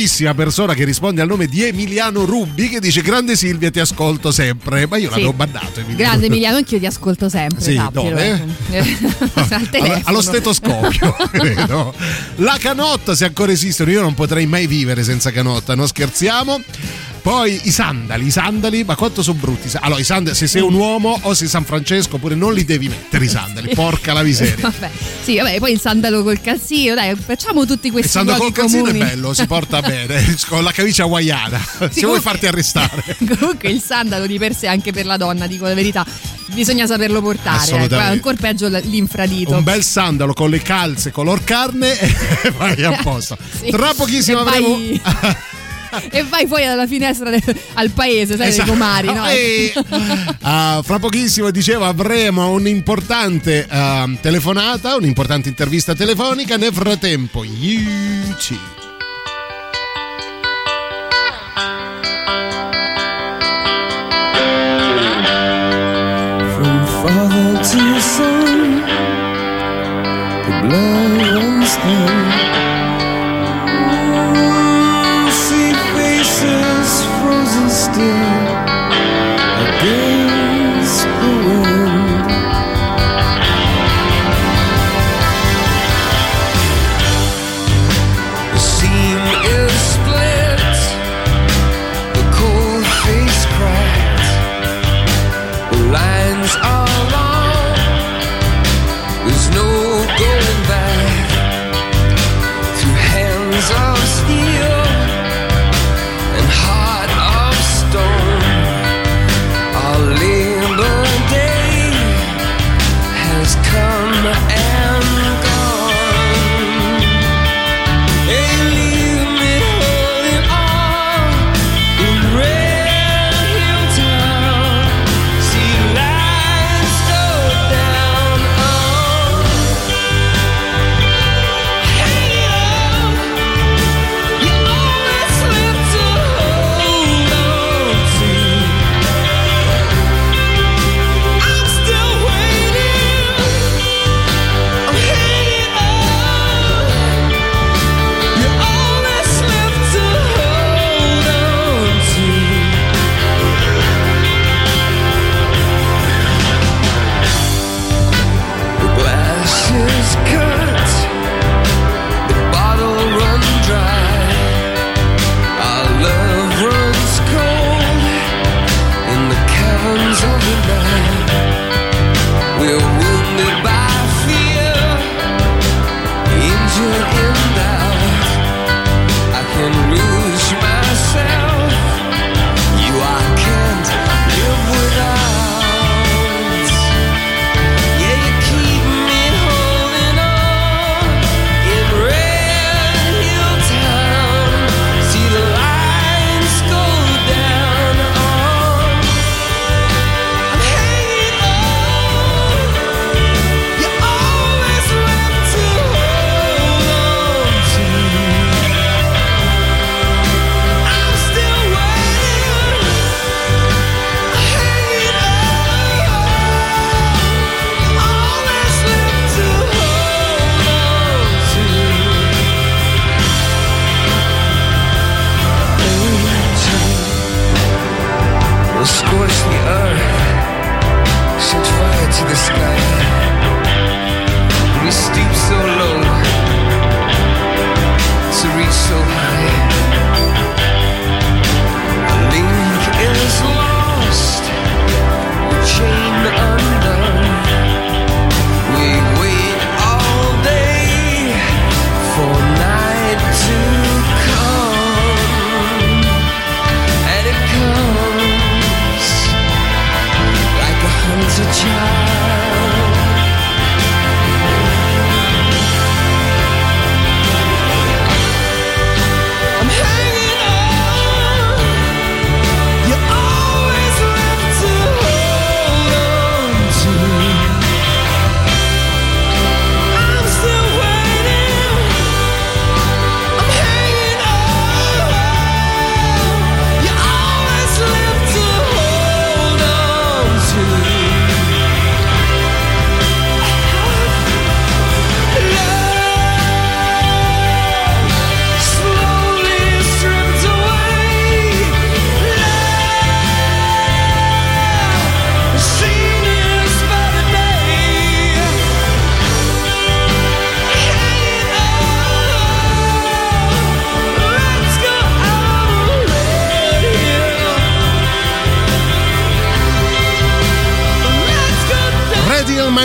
persona che risponde al nome di Emiliano Rubbi che dice: grande Silvia, ti ascolto sempre. Ma io Sì. l'avevo bannato, Emiliano. Grande Emiliano, anch'io ti ascolto sempre. Sì, sappilo, dove? eh. Al telefono. Allo stetoscopio, credo. La canotta, se ancora esistono, io non potrei mai vivere senza canotta, non scherziamo. Poi i sandali, i sandali, ma quanto sono brutti. Allora, i sandali, se sei un uomo o sei San Francesco, oppure non li devi mettere i sandali, porca la miseria. Vabbè, sì, vabbè, poi il sandalo col calzino, dai, facciamo tutti Il questi sandalo luoghi col calzino comuni. è bello, si porta bene, con la camicia hawaiana, se vuoi comunque- farti arrestare. Comunque il sandalo di per sé, anche per la donna, dico la verità, bisogna saperlo portare. Assolutamente. Ecco, è ancora peggio l- l'infradito. Un bel sandalo con le calze color carne e vai a posto. Sì. Tra pochissimo E vai- avremo... E vai fuori dalla finestra de- al paese, sai, Esatto. dei comari, no? E, ah, fra pochissimo, dicevo, avremo un'importante ah, telefonata, un'importante intervista telefonica. Nel frattempo, U C. From father to son, the blood runs thin. See faces frozen still against the wind. The seam is split, the cold face cracks, the lines are long, there's no going back. Through hands of steel and heart of stone,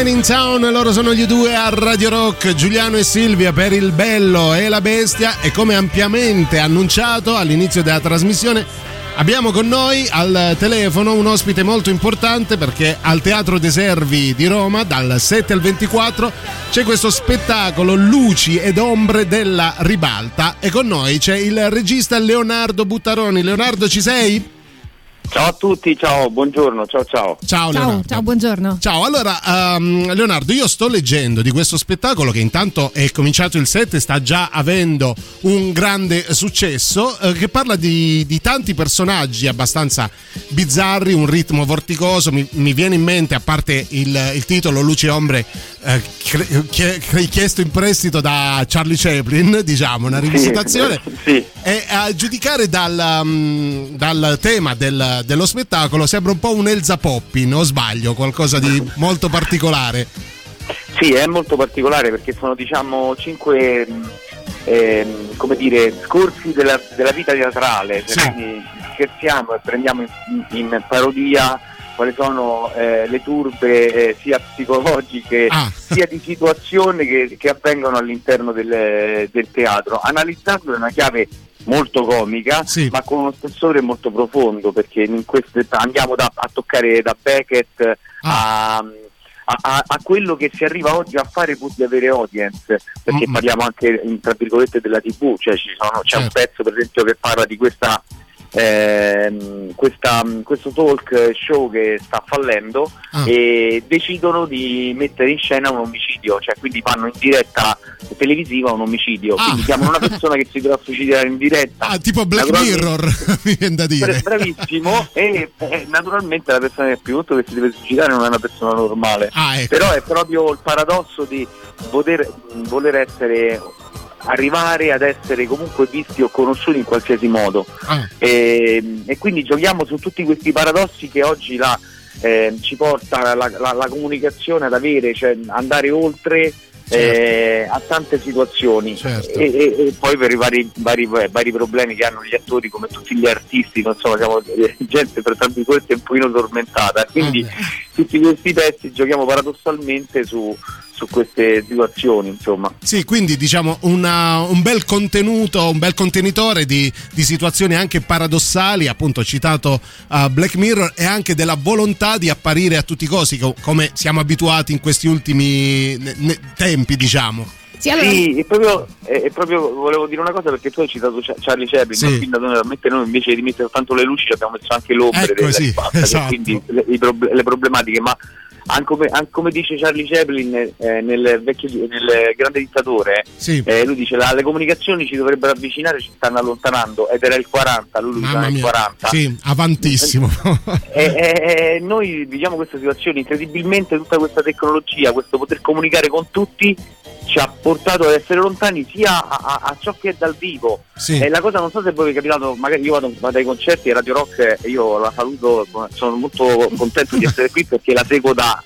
Man in Town, loro sono gli due a Radio Rock, Giuliano e Silvia per Il Bello e la Bestia, e come ampiamente annunciato all'inizio della trasmissione abbiamo con noi al telefono un ospite molto importante, perché al Teatro dei Servi di Roma dal sette al ventiquattro c'è questo spettacolo Luci ed Ombre della Ribalta, e con noi c'è il regista Leonardo Buttaroni. Leonardo, ci sei? Ciao a tutti, ciao, buongiorno, ciao ciao. Ciao Leonardo. Ciao, ciao, buongiorno. Ciao, allora um, Leonardo, io sto leggendo di questo spettacolo che intanto è cominciato il sette e sta già avendo un grande successo, eh, che parla di, di tanti personaggi abbastanza bizzarri, un ritmo vorticoso. Mi, mi viene in mente, a parte il, il titolo Luci e Ombre, eh, cre, cre, chiesto in prestito da Charlie Chaplin, diciamo, una rivisitazione. Sì, sì. E a giudicare dal, um, dal tema del dello spettacolo sembra un po' un Elsa Poppin, o sbaglio? Qualcosa di molto particolare? Sì, è molto particolare perché sono, diciamo, cinque eh, come dire, scorsi della, della vita teatrale, sì. Quindi scherziamo e prendiamo in, in parodia quali sono eh, le turbe eh, sia psicologiche ah. sia di situazione che, che avvengono all'interno del, del teatro, analizzando in una chiave molto comica, sì. ma con uno spessore molto profondo, perché in queste andiamo da, a toccare da Beckett ah. a, a, a quello che si arriva oggi a fare pur di avere audience, perché mm-hmm. parliamo anche in, tra virgolette della tivù, cioè ci sono, c'è certo. un pezzo per esempio che parla di questa Eh, questa, questo talk show che sta fallendo ah. e decidono di mettere in scena un omicidio, cioè quindi vanno in diretta televisiva un omicidio, ah. quindi chiamano una persona che si dovrà suicidare in diretta, ah, tipo Black Mirror mi viene da dire. Bravissimo, e eh, naturalmente la persona che più che si deve suicidare non è una persona normale, ah, ecco. però è proprio il paradosso di poter voler essere arrivare ad essere comunque visti o conosciuti in qualsiasi modo, ah. e, e quindi giochiamo su tutti questi paradossi che oggi la, eh, ci porta la, la, la comunicazione ad avere, cioè andare oltre certo. eh, a tante situazioni, certo. e, e, e poi per i vari, vari, vari problemi che hanno gli attori, come tutti gli artisti, insomma siamo gente per tra virgolette un pochino tormentata, quindi ah, tutti questi pezzi giochiamo paradossalmente su su queste situazioni, insomma. Sì, quindi diciamo una, un bel contenuto, un bel contenitore di, di situazioni anche paradossali, appunto citato uh, Black Mirror, e anche della volontà di apparire a tutti i costi, co- come siamo abituati in questi ultimi ne- ne- tempi, diciamo. Sì, allora... sì e, proprio, e, e proprio volevo dire una cosa, perché tu hai citato Charlie Chaplin, sì. quindi naturalmente noi invece di mettere tanto le luci abbiamo messo anche l'ombre, ecco, della sì, ribalta, esatto. quindi le, le problematiche, ma anche come, anche come dice Charlie Chaplin eh, nel, vecchio, nel Grande Dittatore, sì. eh, lui dice la, le comunicazioni ci dovrebbero avvicinare, ci stanno allontanando, ed era il quaranta, lui diceva il quaranta. Sì, avantissimo. e, e, e noi viviamo questa situazione, incredibilmente tutta questa tecnologia, questo poter comunicare con tutti ci ha portato ad essere lontani sia a, a, a ciò che è dal vivo, sì. E la cosa, non so se voi vi è capitato, magari io vado, vado ai concerti e Radio Rock, e io la saluto, sono molto contento di essere qui perché la seguo da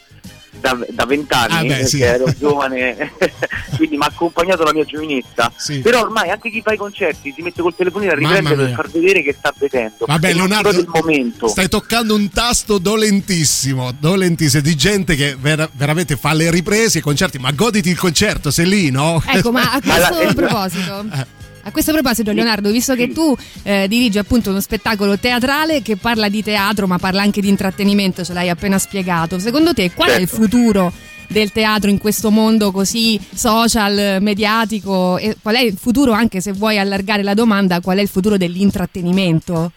da vent'anni, ah beh, perché sì. ero giovane quindi mi ha accompagnato la mia giovinezza, sì. Però ormai anche chi fa i concerti si mette col telefonino a riprendere per far vedere che sta vedendo. Vabbè, Leonardo, del momento. Stai toccando un tasto dolentissimo dolentissimo di gente che ver- veramente fa le riprese, i concerti, ma goditi il concerto, sei lì, no? Ecco, ma a questo proposito A questo proposito, Leonardo, visto che tu eh, dirigi appunto uno spettacolo teatrale che parla di teatro ma parla anche di intrattenimento, ce l'hai appena spiegato, secondo te qual certo. è il futuro del teatro in questo mondo così social, mediatico, e qual è il futuro, anche se vuoi allargare la domanda, qual è il futuro dell'intrattenimento?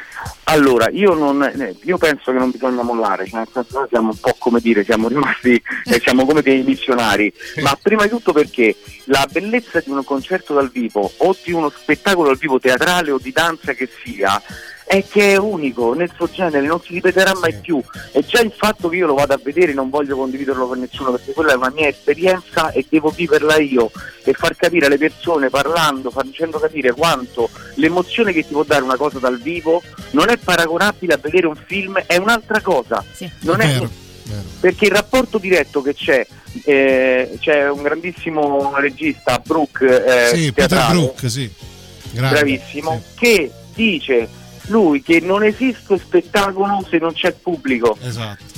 Allora, io non io penso che non bisogna mollare, cioè nel senso, noi siamo un po' come dire, siamo rimasti eh, siamo come dei missionari, ma prima di tutto perché la bellezza di un concerto dal vivo o di uno spettacolo dal vivo teatrale o di danza che sia è che è unico nel suo genere, non si ripeterà mai più, e già il fatto che io lo vada a vedere non voglio condividerlo con nessuno, perché quella è una mia esperienza e devo viverla io e far capire alle persone, parlando, facendo capire quanto l'emozione che ti può dare una cosa dal vivo non è paragonabile a vedere un film, è un'altra cosa, sì. non è, è vero, vero. Perché il rapporto diretto che c'è, eh, c'è un grandissimo regista, Brook, eh, sì, Peter Brook, sì. Grande, bravissimo, sì. che dice lui che non esiste spettacolo se non c'è pubblico. Esatto.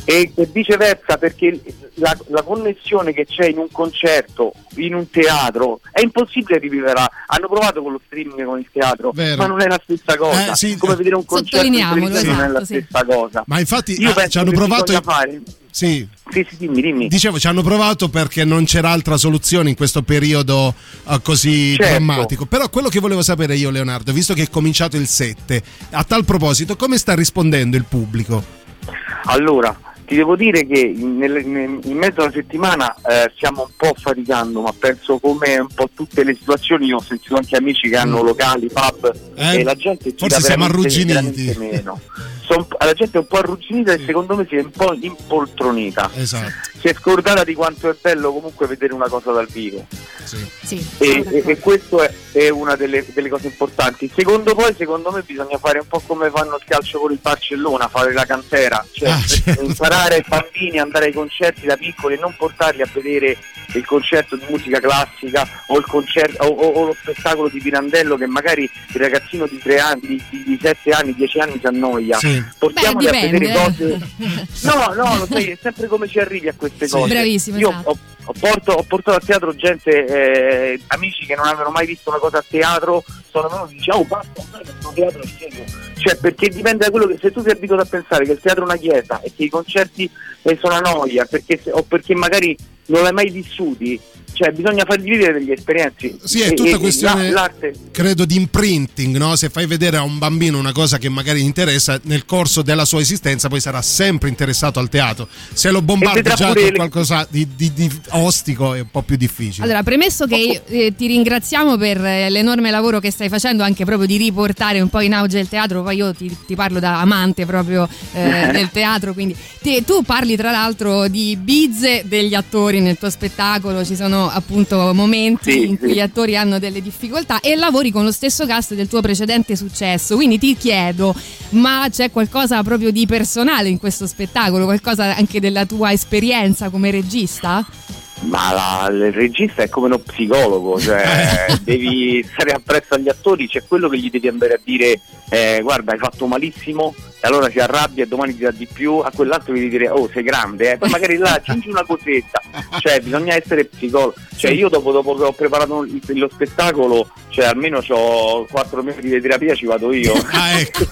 e, e viceversa, perché la, la connessione che c'è in un concerto, in un teatro, è impossibile riviverla. Hanno provato con lo streaming, con il teatro, Vero. ma non è la stessa cosa. Eh, sì, come vedere un concerto in televisione esatto, non è la sì. stessa cosa. Ma infatti Io ah, penso ci hanno che provato bisogna fare. Sì. Sì, sì, dimmi, dimmi. Dicevo, ci hanno provato perché non c'era altra soluzione in questo periodo uh, così certo. drammatico. Però quello che volevo sapere io, Leonardo, visto che è cominciato il sette, a tal proposito, come sta rispondendo il pubblico? Allora, ti devo dire che in, nel, in mezzo alla settimana eh, stiamo un po' faticando, ma penso come un po' tutte le situazioni. Io ho sentito anche amici che hanno locali, pub, eh, e la gente forse siamo arrugginiti. veramente meno. Son, la gente è un po' arrugginita e secondo me si è un po' impoltronita. Esatto. Si è scordata di quanto è bello comunque vedere una cosa dal vivo. Sì. Sì, e, e, e questo è, è una delle, delle cose importanti. Secondo poi, secondo me bisogna fare un po' come fanno il calcio con il Barcellona, fare la cantera, cioè ah, certo. imparare ai bambini a andare ai concerti da piccoli e non portarli a vedere il concerto di musica classica o il concerto o, o, o lo spettacolo di Pirandello, che magari il ragazzino di tre anni, di, di sette anni, dieci anni si annoia. Sì. Portiamoli Beh, a vedere cose. eh. No, no, lo sai, è sempre come ci arrivi a queste Sì, cose. bravissimo, Io esatto. ho, ho, porto, ho portato a teatro gente, eh, amici che non avevano mai visto una cosa a teatro, sono venuti e dice oh basta, questo teatro è figo. Cioè, perché dipende da quello che, se tu sei abituato a pensare che il teatro è una chiesa e che i concerti eh, sono una noia, perché, o perché magari non l'hai mai vissuti, cioè bisogna fargli vivere delle esperienze. Sì, è tutta e, questione, l'arte... credo, di imprinting, no? Se fai vedere a un bambino una cosa che magari gli interessa, nel corso della sua esistenza poi sarà sempre interessato al teatro. Se lo bombardi già con le... qualcosa di, di, di ostico è un po' più difficile. Allora, premesso che eh, ti ringraziamo per eh, l'enorme lavoro che stai facendo, anche proprio di riportare un po' in auge il teatro, poi io ti, ti parlo da amante proprio eh, del teatro, quindi te, tu parli tra l'altro di bizze degli attori nel tuo spettacolo, ci sono appunto momenti sì, in cui sì. gli attori hanno delle difficoltà e lavori con lo stesso cast del tuo precedente successo, quindi ti chiedo, ma c'è qualcosa proprio di personale in questo spettacolo, qualcosa anche della tua esperienza come regista? Ma la, il regista è come uno psicologo, cioè devi stare appresso agli attori, c'è quello che gli devi andare a dire eh, guarda hai fatto malissimo, e allora si arrabbia e domani ti dà di più, a quell'altro gli devi dire oh sei grande, eh. Poi magari là aggiungi una cosetta, cioè bisogna essere psicologo, cioè io dopo, dopo che ho preparato il, lo spettacolo, cioè almeno c'ho quattro mesi di terapia, ci vado io. Ah, ecco.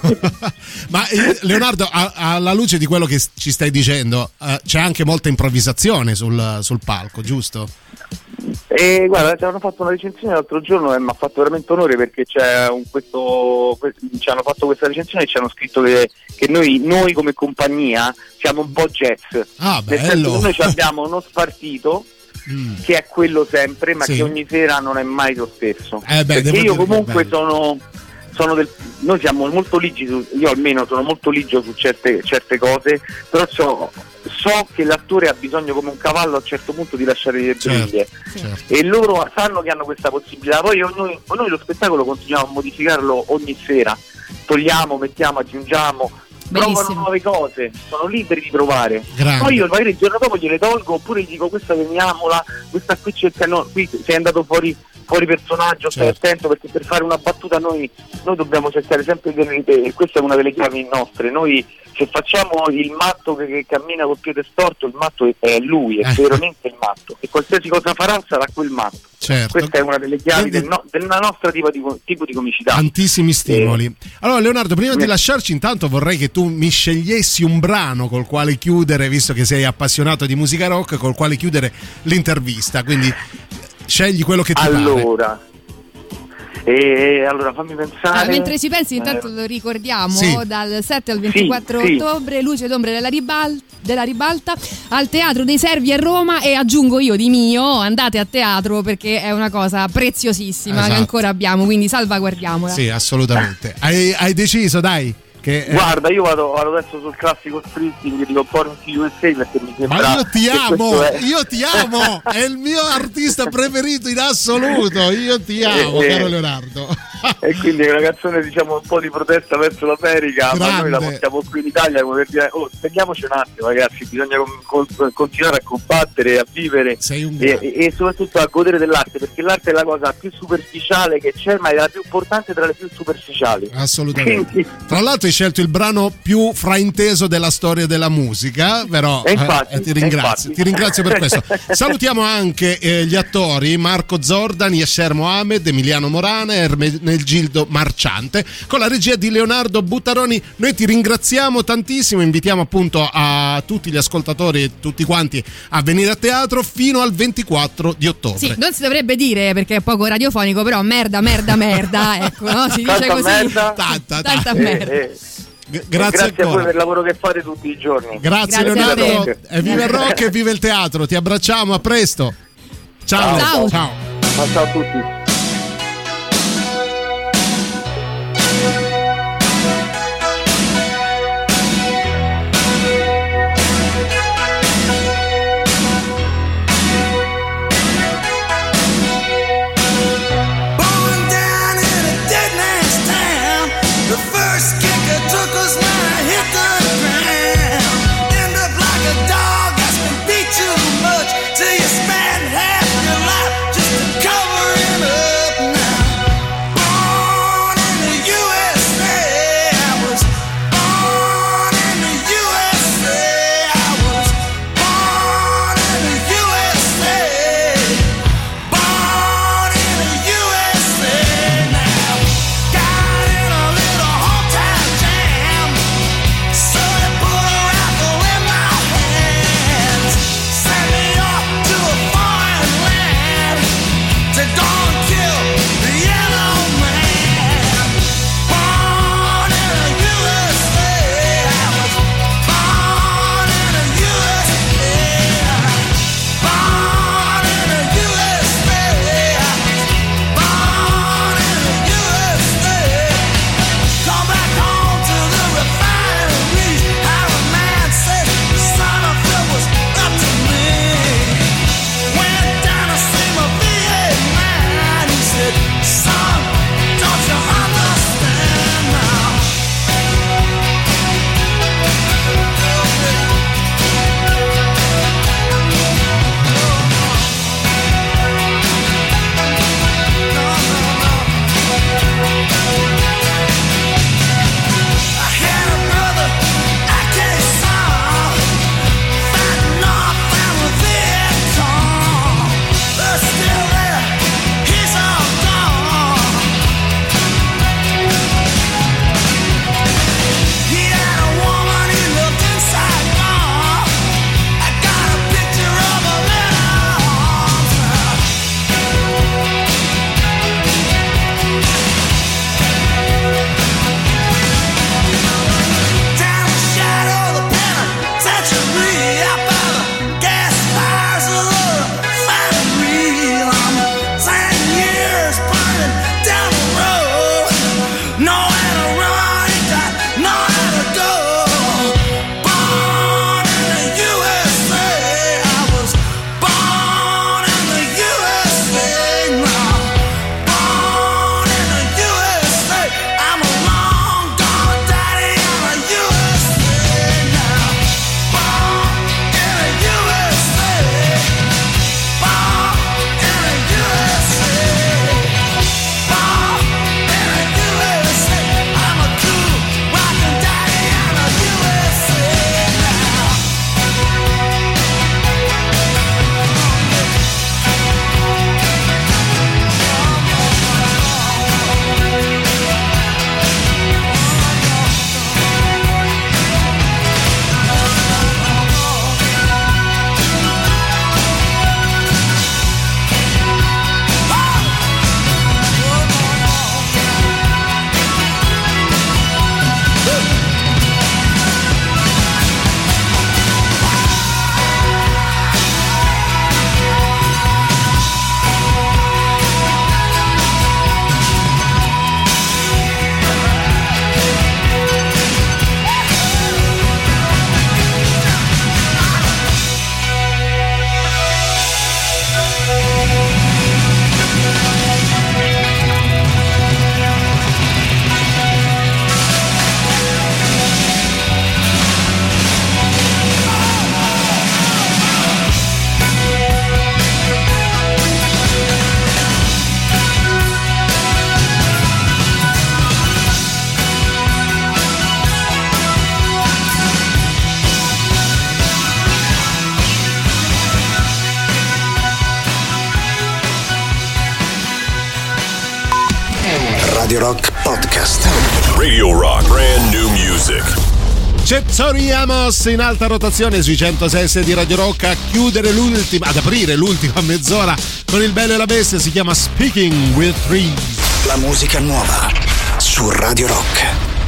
Ma eh, Leonardo, a, alla luce di quello che ci stai dicendo, eh, c'è anche molta improvvisazione sul, sul palco, giusto? E guarda, ci hanno fatto una recensione l'altro giorno e mi ha fatto veramente onore, perché c'è un, questo, ci hanno fatto questa recensione e ci hanno scritto che, che noi, noi come compagnia siamo un po' jazz, ah, nel senso che noi abbiamo uno spartito mm. che è quello sempre, ma sì. che ogni sera non è mai lo stesso, eh beh, perché io comunque bello. sono sono del, noi siamo molto ligi su, io almeno sono molto ligio su certe, certe cose, però so, so che l'attore ha bisogno come un cavallo a un certo punto di lasciare le briglie, certo, certo. e loro sanno che hanno questa possibilità. Poi noi, noi lo spettacolo continuiamo a modificarlo ogni sera, togliamo, mettiamo, aggiungiamo, Bellissimo. provano nuove cose, sono liberi di provare. Grande. Poi io magari il giorno dopo gliele tolgo, oppure gli dico questa teniamola, questa qui c'è, no, qui sei andato fuori fuori personaggio, stai certo. attento, perché per fare una battuta noi, noi dobbiamo cercare sempre di ripetere, e questa è una delle chiavi nostre. Noi se facciamo il matto che, che cammina col piede storto, il matto è, è lui, è eh. veramente il matto, e qualsiasi cosa farà sarà quel matto. Certo. Questa è una delle chiavi del no, della nostra tipo di, tipo di comicità. Tantissimi stimoli. Eh. Allora Leonardo, prima eh. di lasciarci, intanto vorrei che tu mi scegliessi un brano col quale chiudere, visto che sei appassionato di musica rock, col quale chiudere l'intervista, quindi scegli quello che ti allora. pare. E allora fammi pensare. Ah, mentre ci pensi, intanto lo ricordiamo, sì. dal sette al ventiquattro sì, ottobre, sì. Luce d'ombre della, ribal- della ribalta al Teatro dei Servi a Roma, e aggiungo io di mio, andate a teatro perché è una cosa preziosissima, esatto. che ancora abbiamo, quindi salvaguardiamola. Sì, assolutamente. Hai, hai deciso, dai? Che, eh... Guarda, io vado, vado adesso sul classico Springsteen, dico Born in U S A, perché mi sembra. Ma io ti amo, è... io ti amo, è il mio artista preferito in assoluto, io ti amo, eh, caro Leonardo. e quindi è una canzone, diciamo, un po' di protesta verso l'America. Grande. Ma noi la portiamo qui in Italia come per dire: oh, fermiamoci un attimo, ragazzi, bisogna con, con, continuare a combattere, a vivere e, e, e soprattutto a godere dell'arte, perché l'arte è la cosa più superficiale che c'è, ma è la più importante tra le più superficiali. Assolutamente. Quindi... Tra l'altro hai scelto il brano più frainteso della storia della musica, però e infatti, eh, ti ringrazio, ti ringrazio per questo. Salutiamo anche eh, gli attori Marco Zordan, Yasher Mohamed, Emiliano Morana e Ermenegildo Marciante, con la regia di Leonardo Buttaroni. Noi ti ringraziamo tantissimo, invitiamo appunto a tutti gli ascoltatori e tutti quanti a venire a teatro fino al ventiquattro di ottobre. Sì, non si dovrebbe dire perché è poco radiofonico, però merda, merda, merda, ecco, no? Si dice tanta così. Merda. Tanta, tanta eh, merda. Eh. G- grazie, grazie a voi per il lavoro che fate tutti i giorni. Grazie, grazie Leonardo, e viva il rock e viva il teatro. Ti abbracciamo, a presto. Ciao. Ciao. Ciao, ciao, ciao a tutti. Too much till you spend half your life just to cover in a Radio Rock Podcast. Radio Rock, brand new music. C'è Tori Amos in alta rotazione sui centosei di Radio Rock a chiudere l'ultima, ad aprire l'ultima mezz'ora con il bello e la bestia. Si chiama Speaking with Trees. La musica nuova su Radio Rock.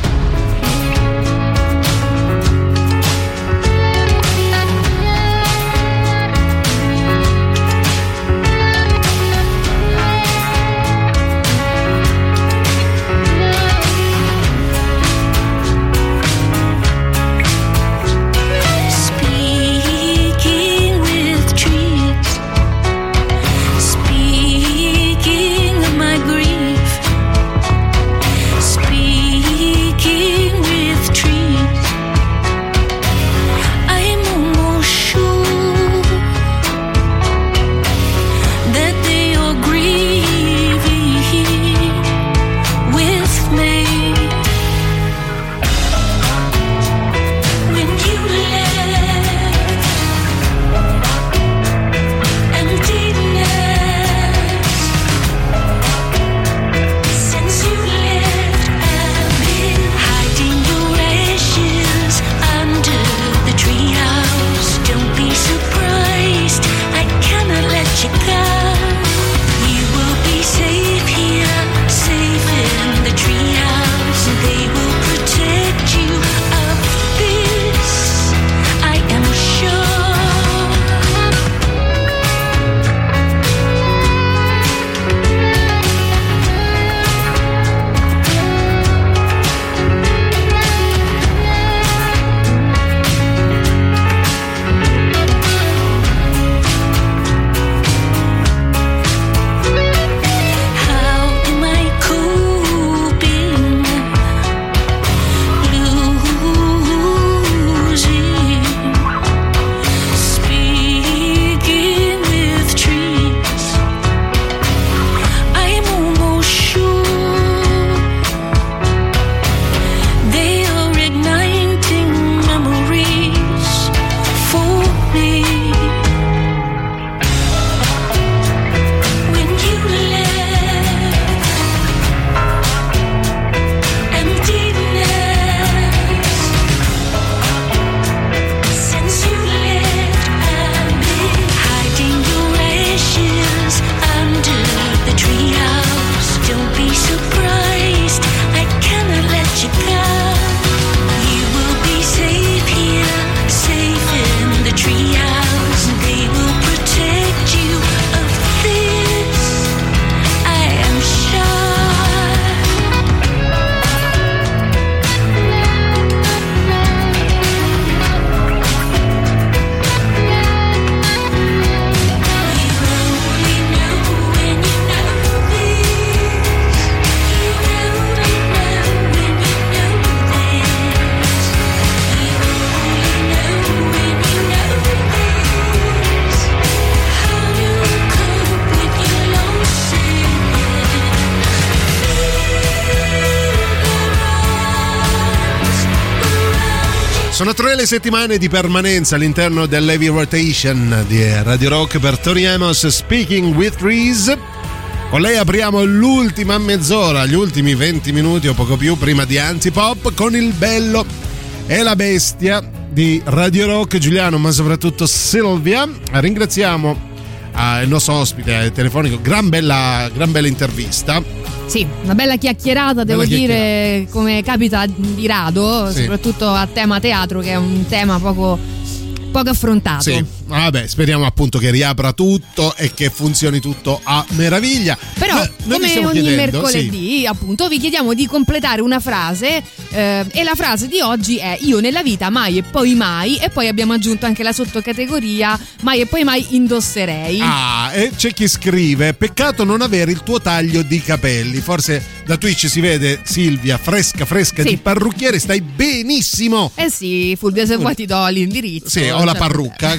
Sono tre le settimane di permanenza all'interno dell'Heavy Rotation di Radio Rock per Tori Amos, Speaking with Trees. Con lei apriamo l'ultima mezz'ora, gli ultimi venti minuti o poco più prima di Antipop, con il bello e la bestia di Radio Rock, Giuliano, ma soprattutto Silvia. Ringraziamo uh, il nostro ospite telefonico, gran bella, gran bella intervista. Sì, una bella chiacchierata, devo bella dire, chiacchierata. Come capita di rado, sì. Soprattutto a tema teatro, che è un tema poco, poco affrontato. Sì, vabbè, speriamo appunto che riapra tutto e che funzioni tutto a meraviglia. Però, Beh, come ogni chiedendo, mercoledì, sì. appunto, vi chiediamo di completare una frase eh, e la frase di oggi è: io nella vita mai e poi mai, e poi abbiamo aggiunto anche la sottocategoria mai e poi mai indosserei. Ah, e c'è chi scrive: peccato non avere il tuo taglio di capelli. Forse da Twitch si vede Silvia fresca fresca sì. di parrucchiere, stai benissimo. Eh sì, Fulvia, se vuoi ti do l'indirizzo. Sì, ho la parrucca che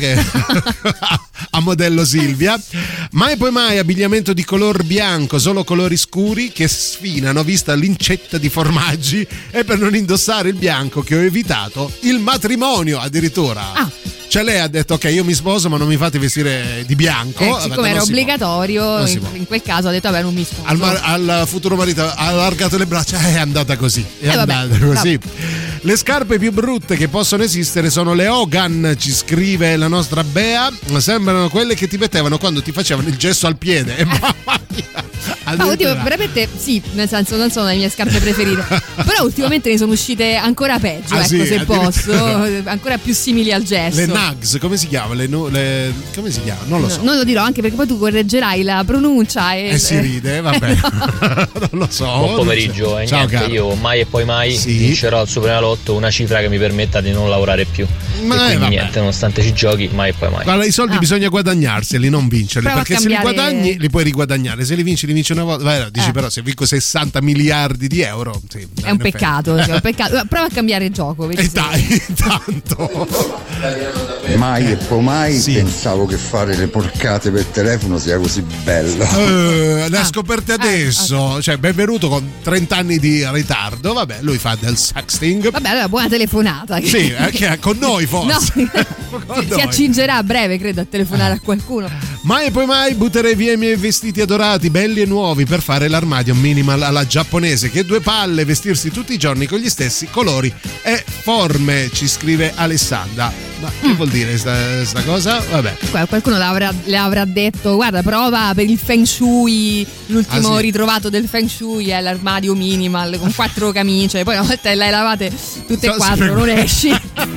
a modello Silvia. Mai poi mai abbigliamento di color bianco, solo colori scuri che sfinano vista l'incetta di formaggi, e per non indossare il bianco che ho evitato il matrimonio addirittura. Ah. Cioè lei ha detto ok, io mi sposo ma non mi fate vestire di bianco. Eh, siccome era obbligatorio, in, può. in quel caso ha detto vabbè, non mi sposo. Al, mar- al futuro marito ha allargato le braccia, è andata così. È eh, andata vabbè, così. vabbè. Le scarpe più brutte che possono esistere sono le Hogan, ci scrive la nostra Bea. Sembrano quelle che ti mettevano quando ti facevano il gesso al piede. E mamma mia. Ma oddio, veramente sì, nel senso non sono le mie scarpe preferite. Però ultimamente ne sono uscite ancora peggio, ah, ecco, sì, se posso, ancora più simili al gesso. Le Nugs, come si chiama? Le, le, come si chiama? Non lo so. No, non lo dirò, anche perché poi tu correggerai la pronuncia e, e si ride, vabbè. No. Non lo so. Buon pomeriggio, e ciao, niente, caro. io mai e poi mai sì. vincerò al Superenalotto una cifra che mi permetta di non lavorare più. Ma e quindi vabbè. niente, nonostante ci giochi, mai e poi mai. Guarda, i soldi Ah. bisogna guadagnarseli, non vincerli. Prova perché a se li cambiare- guadagni li puoi riguadagnare. Se li vinci, li vinci una volta. Vai, dici Eh. però se vinco sessanta miliardi di euro. Sì, è un peccato, cioè, un peccato. Prova a cambiare gioco. E dai, intanto. Mai e poi mai Sì. pensavo che fare le porcate per telefono sia così bello. Eh, le ha Ah. scoperte adesso. Cioè, benvenuto con trenta anni di ritardo. Vabbè, lui fa del sexting. Vabbè, allora buona telefonata. Sì, eh, che- con noi forse. No, Con si noi. accingerà a breve, credo, a telefonare a qualcuno. Mai e poi mai butterei via i miei vestiti adorati, belli e nuovi, per fare l'armadio minimal alla giapponese. Che due palle vestirsi tutti i giorni con gli stessi colori e forme, ci scrive Alessandra. Ma che vuol dire sta, sta cosa? Vabbè. Qual- Qualcuno l'avrà- le avrà detto guarda, prova per il feng shui, l'ultimo Ah, sì? ritrovato del feng shui è l'armadio minimal con quattro camicie, poi una volta che le hai lavate tutte e So- quattro sì. non esci.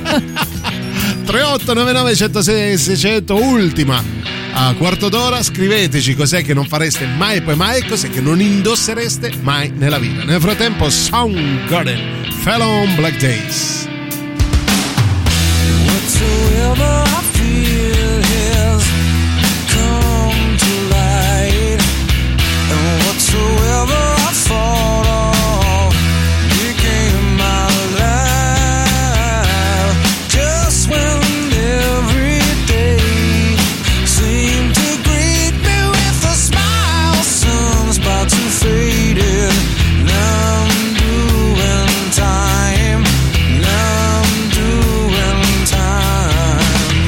tre otto nove nove uno zero sei sei zero zero, ultima a quarto d'ora. Scriveteci cos'è che non fareste mai e poi mai, cos'è che non indossereste mai nella vita. Nel frattempo Soundgarden, Fellow on Black Days. Whatsoever I feel has come to light, and whatsoever I thought of became my life. Just when every day seemed to greet me with a smile, sun's about to fade in. Now I'm doing time. Now I'm doing time.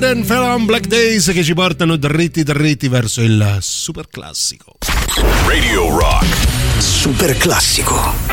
Sheeran, Fallon, Black Days, che ci portano dritti dritti verso il super classico. Radio Rock. Super classico.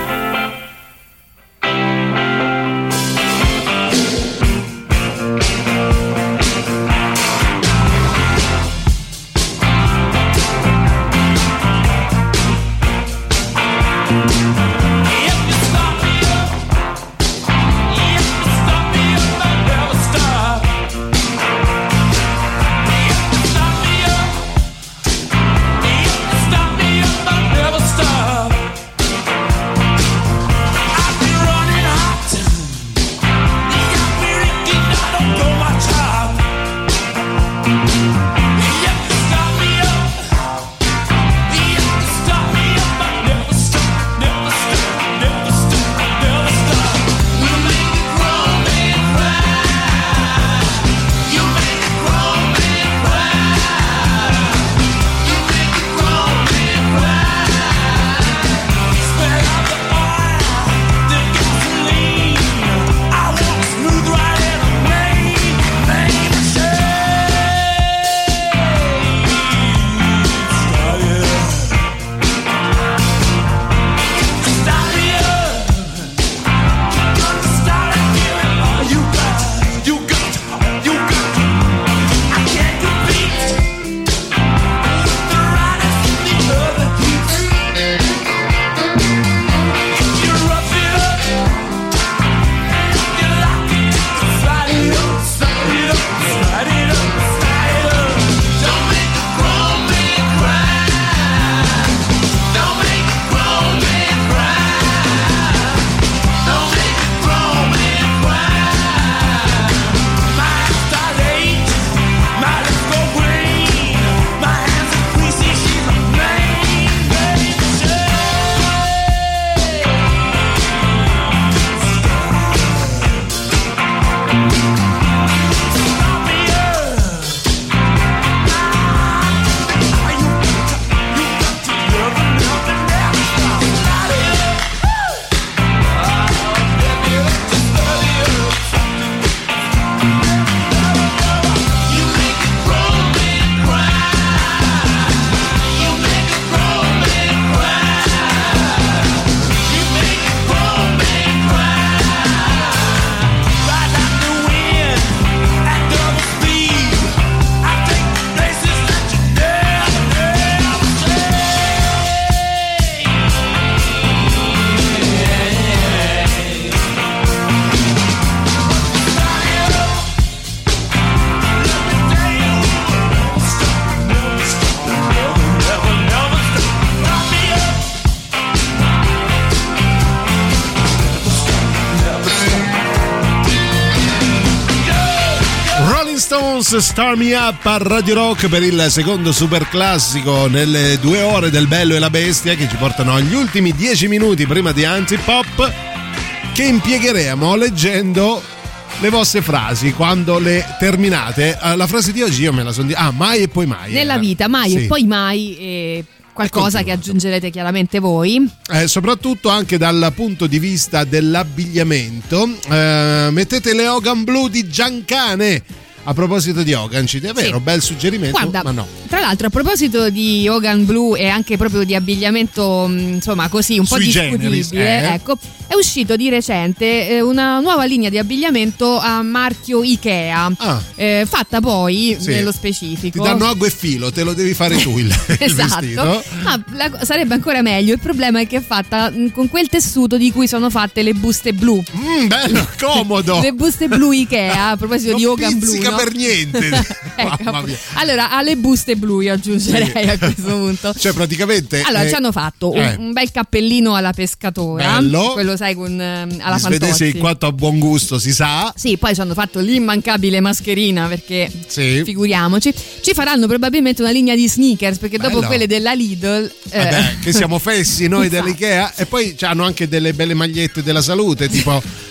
Start Me Up a Radio Rock per il secondo super classico nelle due ore del Bello e la Bestia, che ci portano agli ultimi dieci minuti prima di Antipop, che impiegheremo leggendo le vostre frasi quando le terminate. La frase di oggi io me la sono di ah mai e poi mai nella vita, mai sì. E poi mai e qualcosa che aggiungerete chiaramente voi, eh, soprattutto anche dal punto di vista dell'abbigliamento. Eh, mettete le Hogan blu di Giancane. A proposito di Hogan, è vero, sì. Bel suggerimento. Guarda, ma no. Tra l'altro, a proposito di Hogan Blue e anche proprio di abbigliamento, insomma, così un po' Sui discutibile, generis, eh? ecco, è uscito di recente una nuova linea di abbigliamento a marchio Ikea, ah. eh, fatta poi sì. nello specifico. Ti danno ago e filo, te lo devi fare tu il, esatto. il vestito. Ma la, sarebbe ancora meglio. Il problema è che è fatta con quel tessuto di cui sono fatte le buste blu. Mm, bello, comodo. Le buste blu Ikea, a proposito non di Hogan Blue. Non per niente. Ecco, allora alle buste blu io aggiungerei sì. a questo punto, cioè praticamente allora eh, ci hanno fatto eh. un, un bel cappellino alla pescatora, bello. Quello sai con uh, alla Fantozzi, in quanto a buon gusto si sa. Sì, poi ci hanno fatto l'immancabile mascherina, perché sì. figuriamoci, ci faranno probabilmente una linea di sneakers, perché bello. Dopo quelle della Lidl eh. Vabbè, che siamo fessi noi dell'Ikea, e poi hanno anche delle belle magliette della salute tipo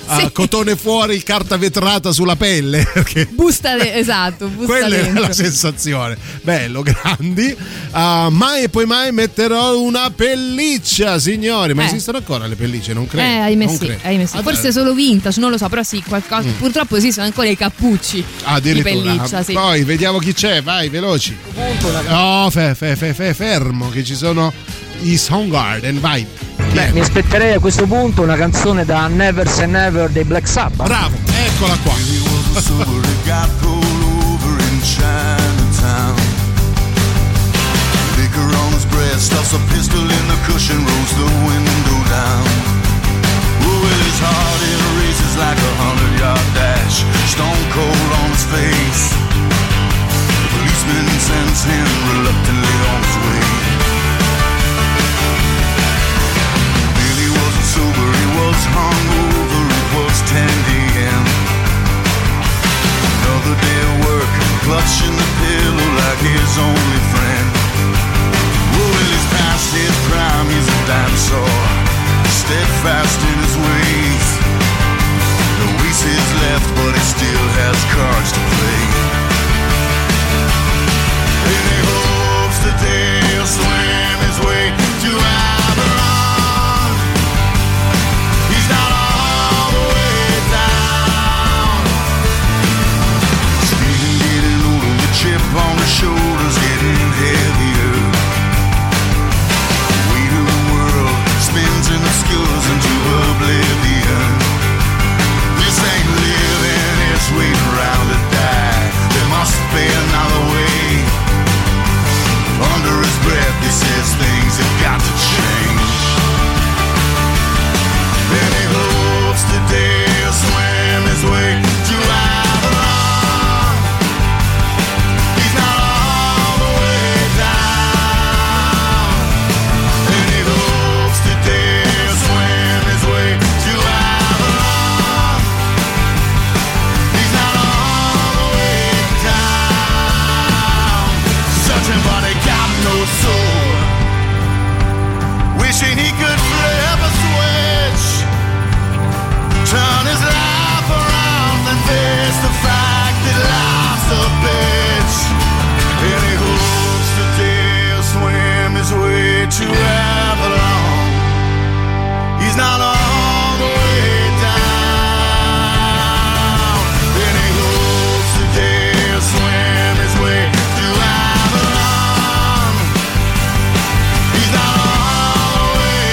uh, Sì. cotone fuori, carta vetrata sulla pelle. Perché Busta de- esatto, busta quella dentro. era la sensazione. Bello, grandi. Uh, mai e poi mai metterò una pelliccia, signori. Ma Eh. esistono ancora le pellicce? Non credo. Eh, ahimè non sì, credo. ahimè sì. Ah, Forse dai. solo vintage, non lo so, però sì, qualcosa. Mm. Purtroppo esistono ancora i cappucci di Addirittura. pelliccia, sì. Poi vediamo chi c'è, vai, veloci. No, fe, fe, fe, fe, fermo, che ci sono i Soundgarden, vai. Beh, mi aspetterei a questo punto una canzone da Never Say Never dei Black Sabbath. Bravo, eccola qua. Stuffs a pistol in the cushion, rolls the window down. Oh, well, his heart it races like a hundred-yard dash, stone cold on his face. The policeman sends him reluctantly on his way. Billy wasn't sober, he was hungover, it was ten a.m. Another day of work, clutching the pillow like his only friend. Well, he's past his prime, he's a dinosaur, steadfast in his ways. No aces left, but he still has cards to play. And he hopes today he'll swim his way to Avalon. He's not all the way down. Steven getting older, the chip on his shoulders getting heavier. Spins and obscures into oblivion. This ain't living, it's waiting around to die. There must be another way. Under his breath he says things have got to change. And he hopes today he'll swim his way to Avalon. He's not all the way down. And he hopes today he'll swim his way to Avalon. He's not all the way down. Searching but he got no soul. Wishing he could flip a switch, turn his life around and face the fact that life's a bitch. And he hopes today he'll swim his way to Avalon. He's not all the way down. And he hopes today he'll swim his way to Avalon. He's not all the way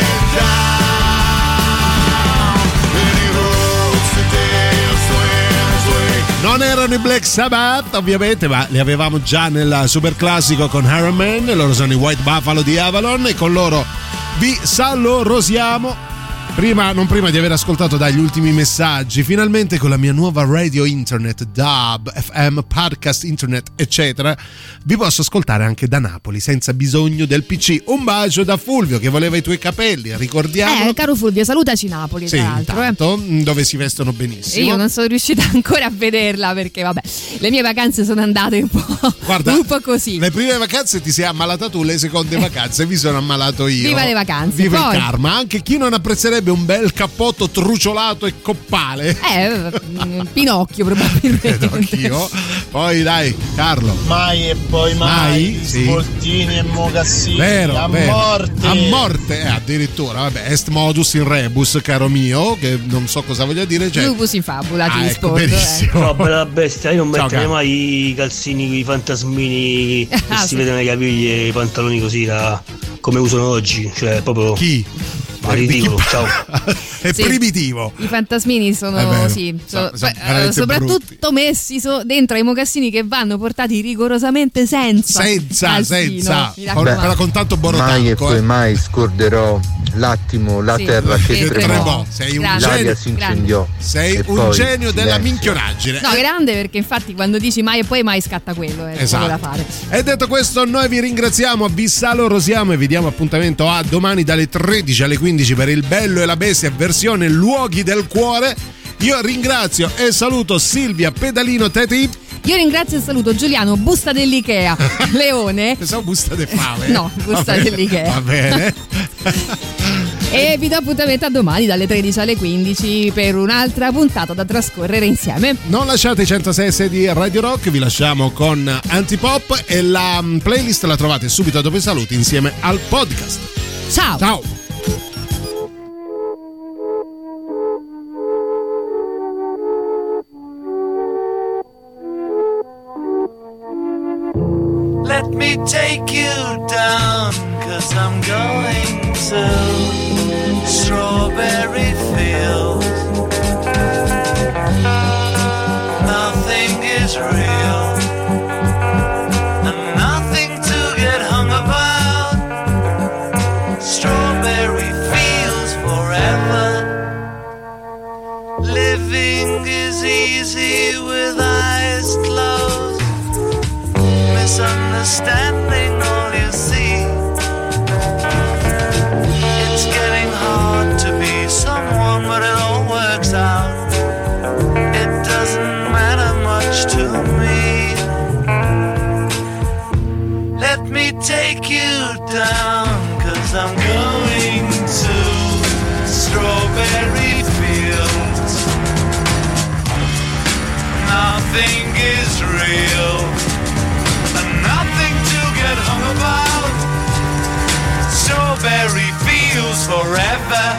down. And he hopes today he'll swim his way. Non erano i Black Sabbath, ovviamente, ma li avevamo già nel super classico con Iron Man. Loro sono i White Buffalo di Avalon e con loro vi salorosiamo. Prima, non prima di aver ascoltato dagli ultimi messaggi, finalmente con la mia nuova radio internet, D A B, F M, podcast internet, eccetera, vi posso ascoltare anche da Napoli senza bisogno del P C. Un bacio da Fulvio che voleva i tuoi capelli, ricordiamo. Eh, caro Fulvio, salutaci Napoli, Sì, tra l'altro. eh. intanto, dove si vestono benissimo. E io non sono riuscita ancora a vederla perché, vabbè, le mie vacanze sono andate un po', Guarda, un po' così. Le prime vacanze ti sei ammalata tu, le seconde vacanze mi sono ammalato io. Viva le vacanze. Viva Poi- il karma. Anche chi non apprezzerebbe un bel cappotto truciolato e coppale. Eh, mm, Pinocchio probabilmente. Credo anch'io. Poi dai, Carlo. Mai e poi mai, Sì. sportini e mocassini Vero, a vero. morte. A morte, eh, addirittura. Vabbè, est modus in rebus, caro mio, che non so cosa voglia dire. Cioè... Lupus in fabula, ti Ah, ecco, rispondo. benissimo. No, bella bestia, io non Ciao, metterei caro. mai i calzini, i fantasmini che Ah, si sì. vedono nei capelli e i pantaloni così da, come usano oggi, cioè proprio chi? Ma ridicolo, ciao. È Sì. primitivo. I fantasmini È sono, vero. sì, Sono- so- sono beh, veramente eh, soprattutto messi so- dentro ai mocassini che vanno portati rigorosamente senza Senza, calzino, senza. mi Con, raccomando. però con tanto Mai e borotanco. poi Eh. mai scorderò l'attimo la Sì, terra che che tremò. tremò, Sei un Grande. l'aria genio. si incendiò. Sei e un poi genio della silenzio. minchionaggine. No, Eh, grande perché infatti quando dici mai e poi mai scatta quello, è Esatto. poco da fare. E detto questo, noi vi ringraziamo, vi salorosiamo e vi diamo appuntamento a domani dalle tredici alle quindici per il Bello e la Bestia versione Luoghi del Cuore. Io ringrazio e saluto Silvia Pedalino Teti. Io ringrazio e saluto Giuliano Busta dell'Ikea, Leone. Pensavo busta de fame. No, busta Va bene, dell'Ikea. Va bene. E vi do appuntamento a domani dalle tredici alle quindici per un'altra puntata da trascorrere insieme. Non lasciate i centosei e sei di Radio Rock, vi lasciamo con Antipop e la playlist la trovate subito dopo i saluti insieme al podcast. Ciao! Ciao! Let me take you down, 'cause I'm going to Strawberry Fields. Nothing is real, and nothing to get hung about. Strawberry Fields forever. Living is easy with eyes closed. Misunderstanding all you see. It's getting hard to be someone, but it all works out. It doesn't matter much to me. Let me take you down, 'cause I'm going to Strawberry Fields. Nothing is real, nothing to get hung about. Strawberry Fields forever.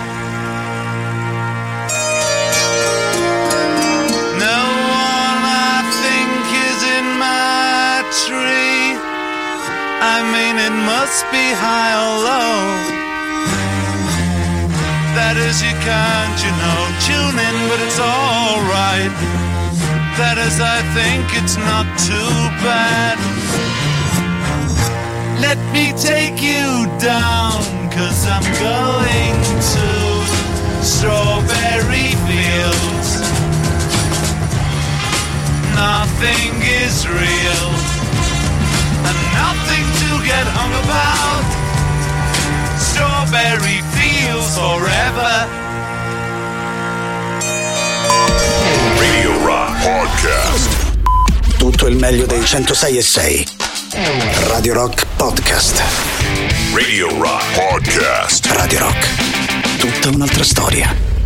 No one I think is in my tree. I mean, it must be high or low. That is, you can't, you know, tune in, but it's alright. That is, I think it's not too bad. Let me take you down, 'cause I'm going to Strawberry Fields. Nothing is real, and nothing to get hung about. Strawberry Fields forever. Radio Rock Podcast. Tutto il meglio dei centosei e sei. Radio Rock Podcast. Radio Rock Podcast. Radio Rock. Tutta un'altra storia.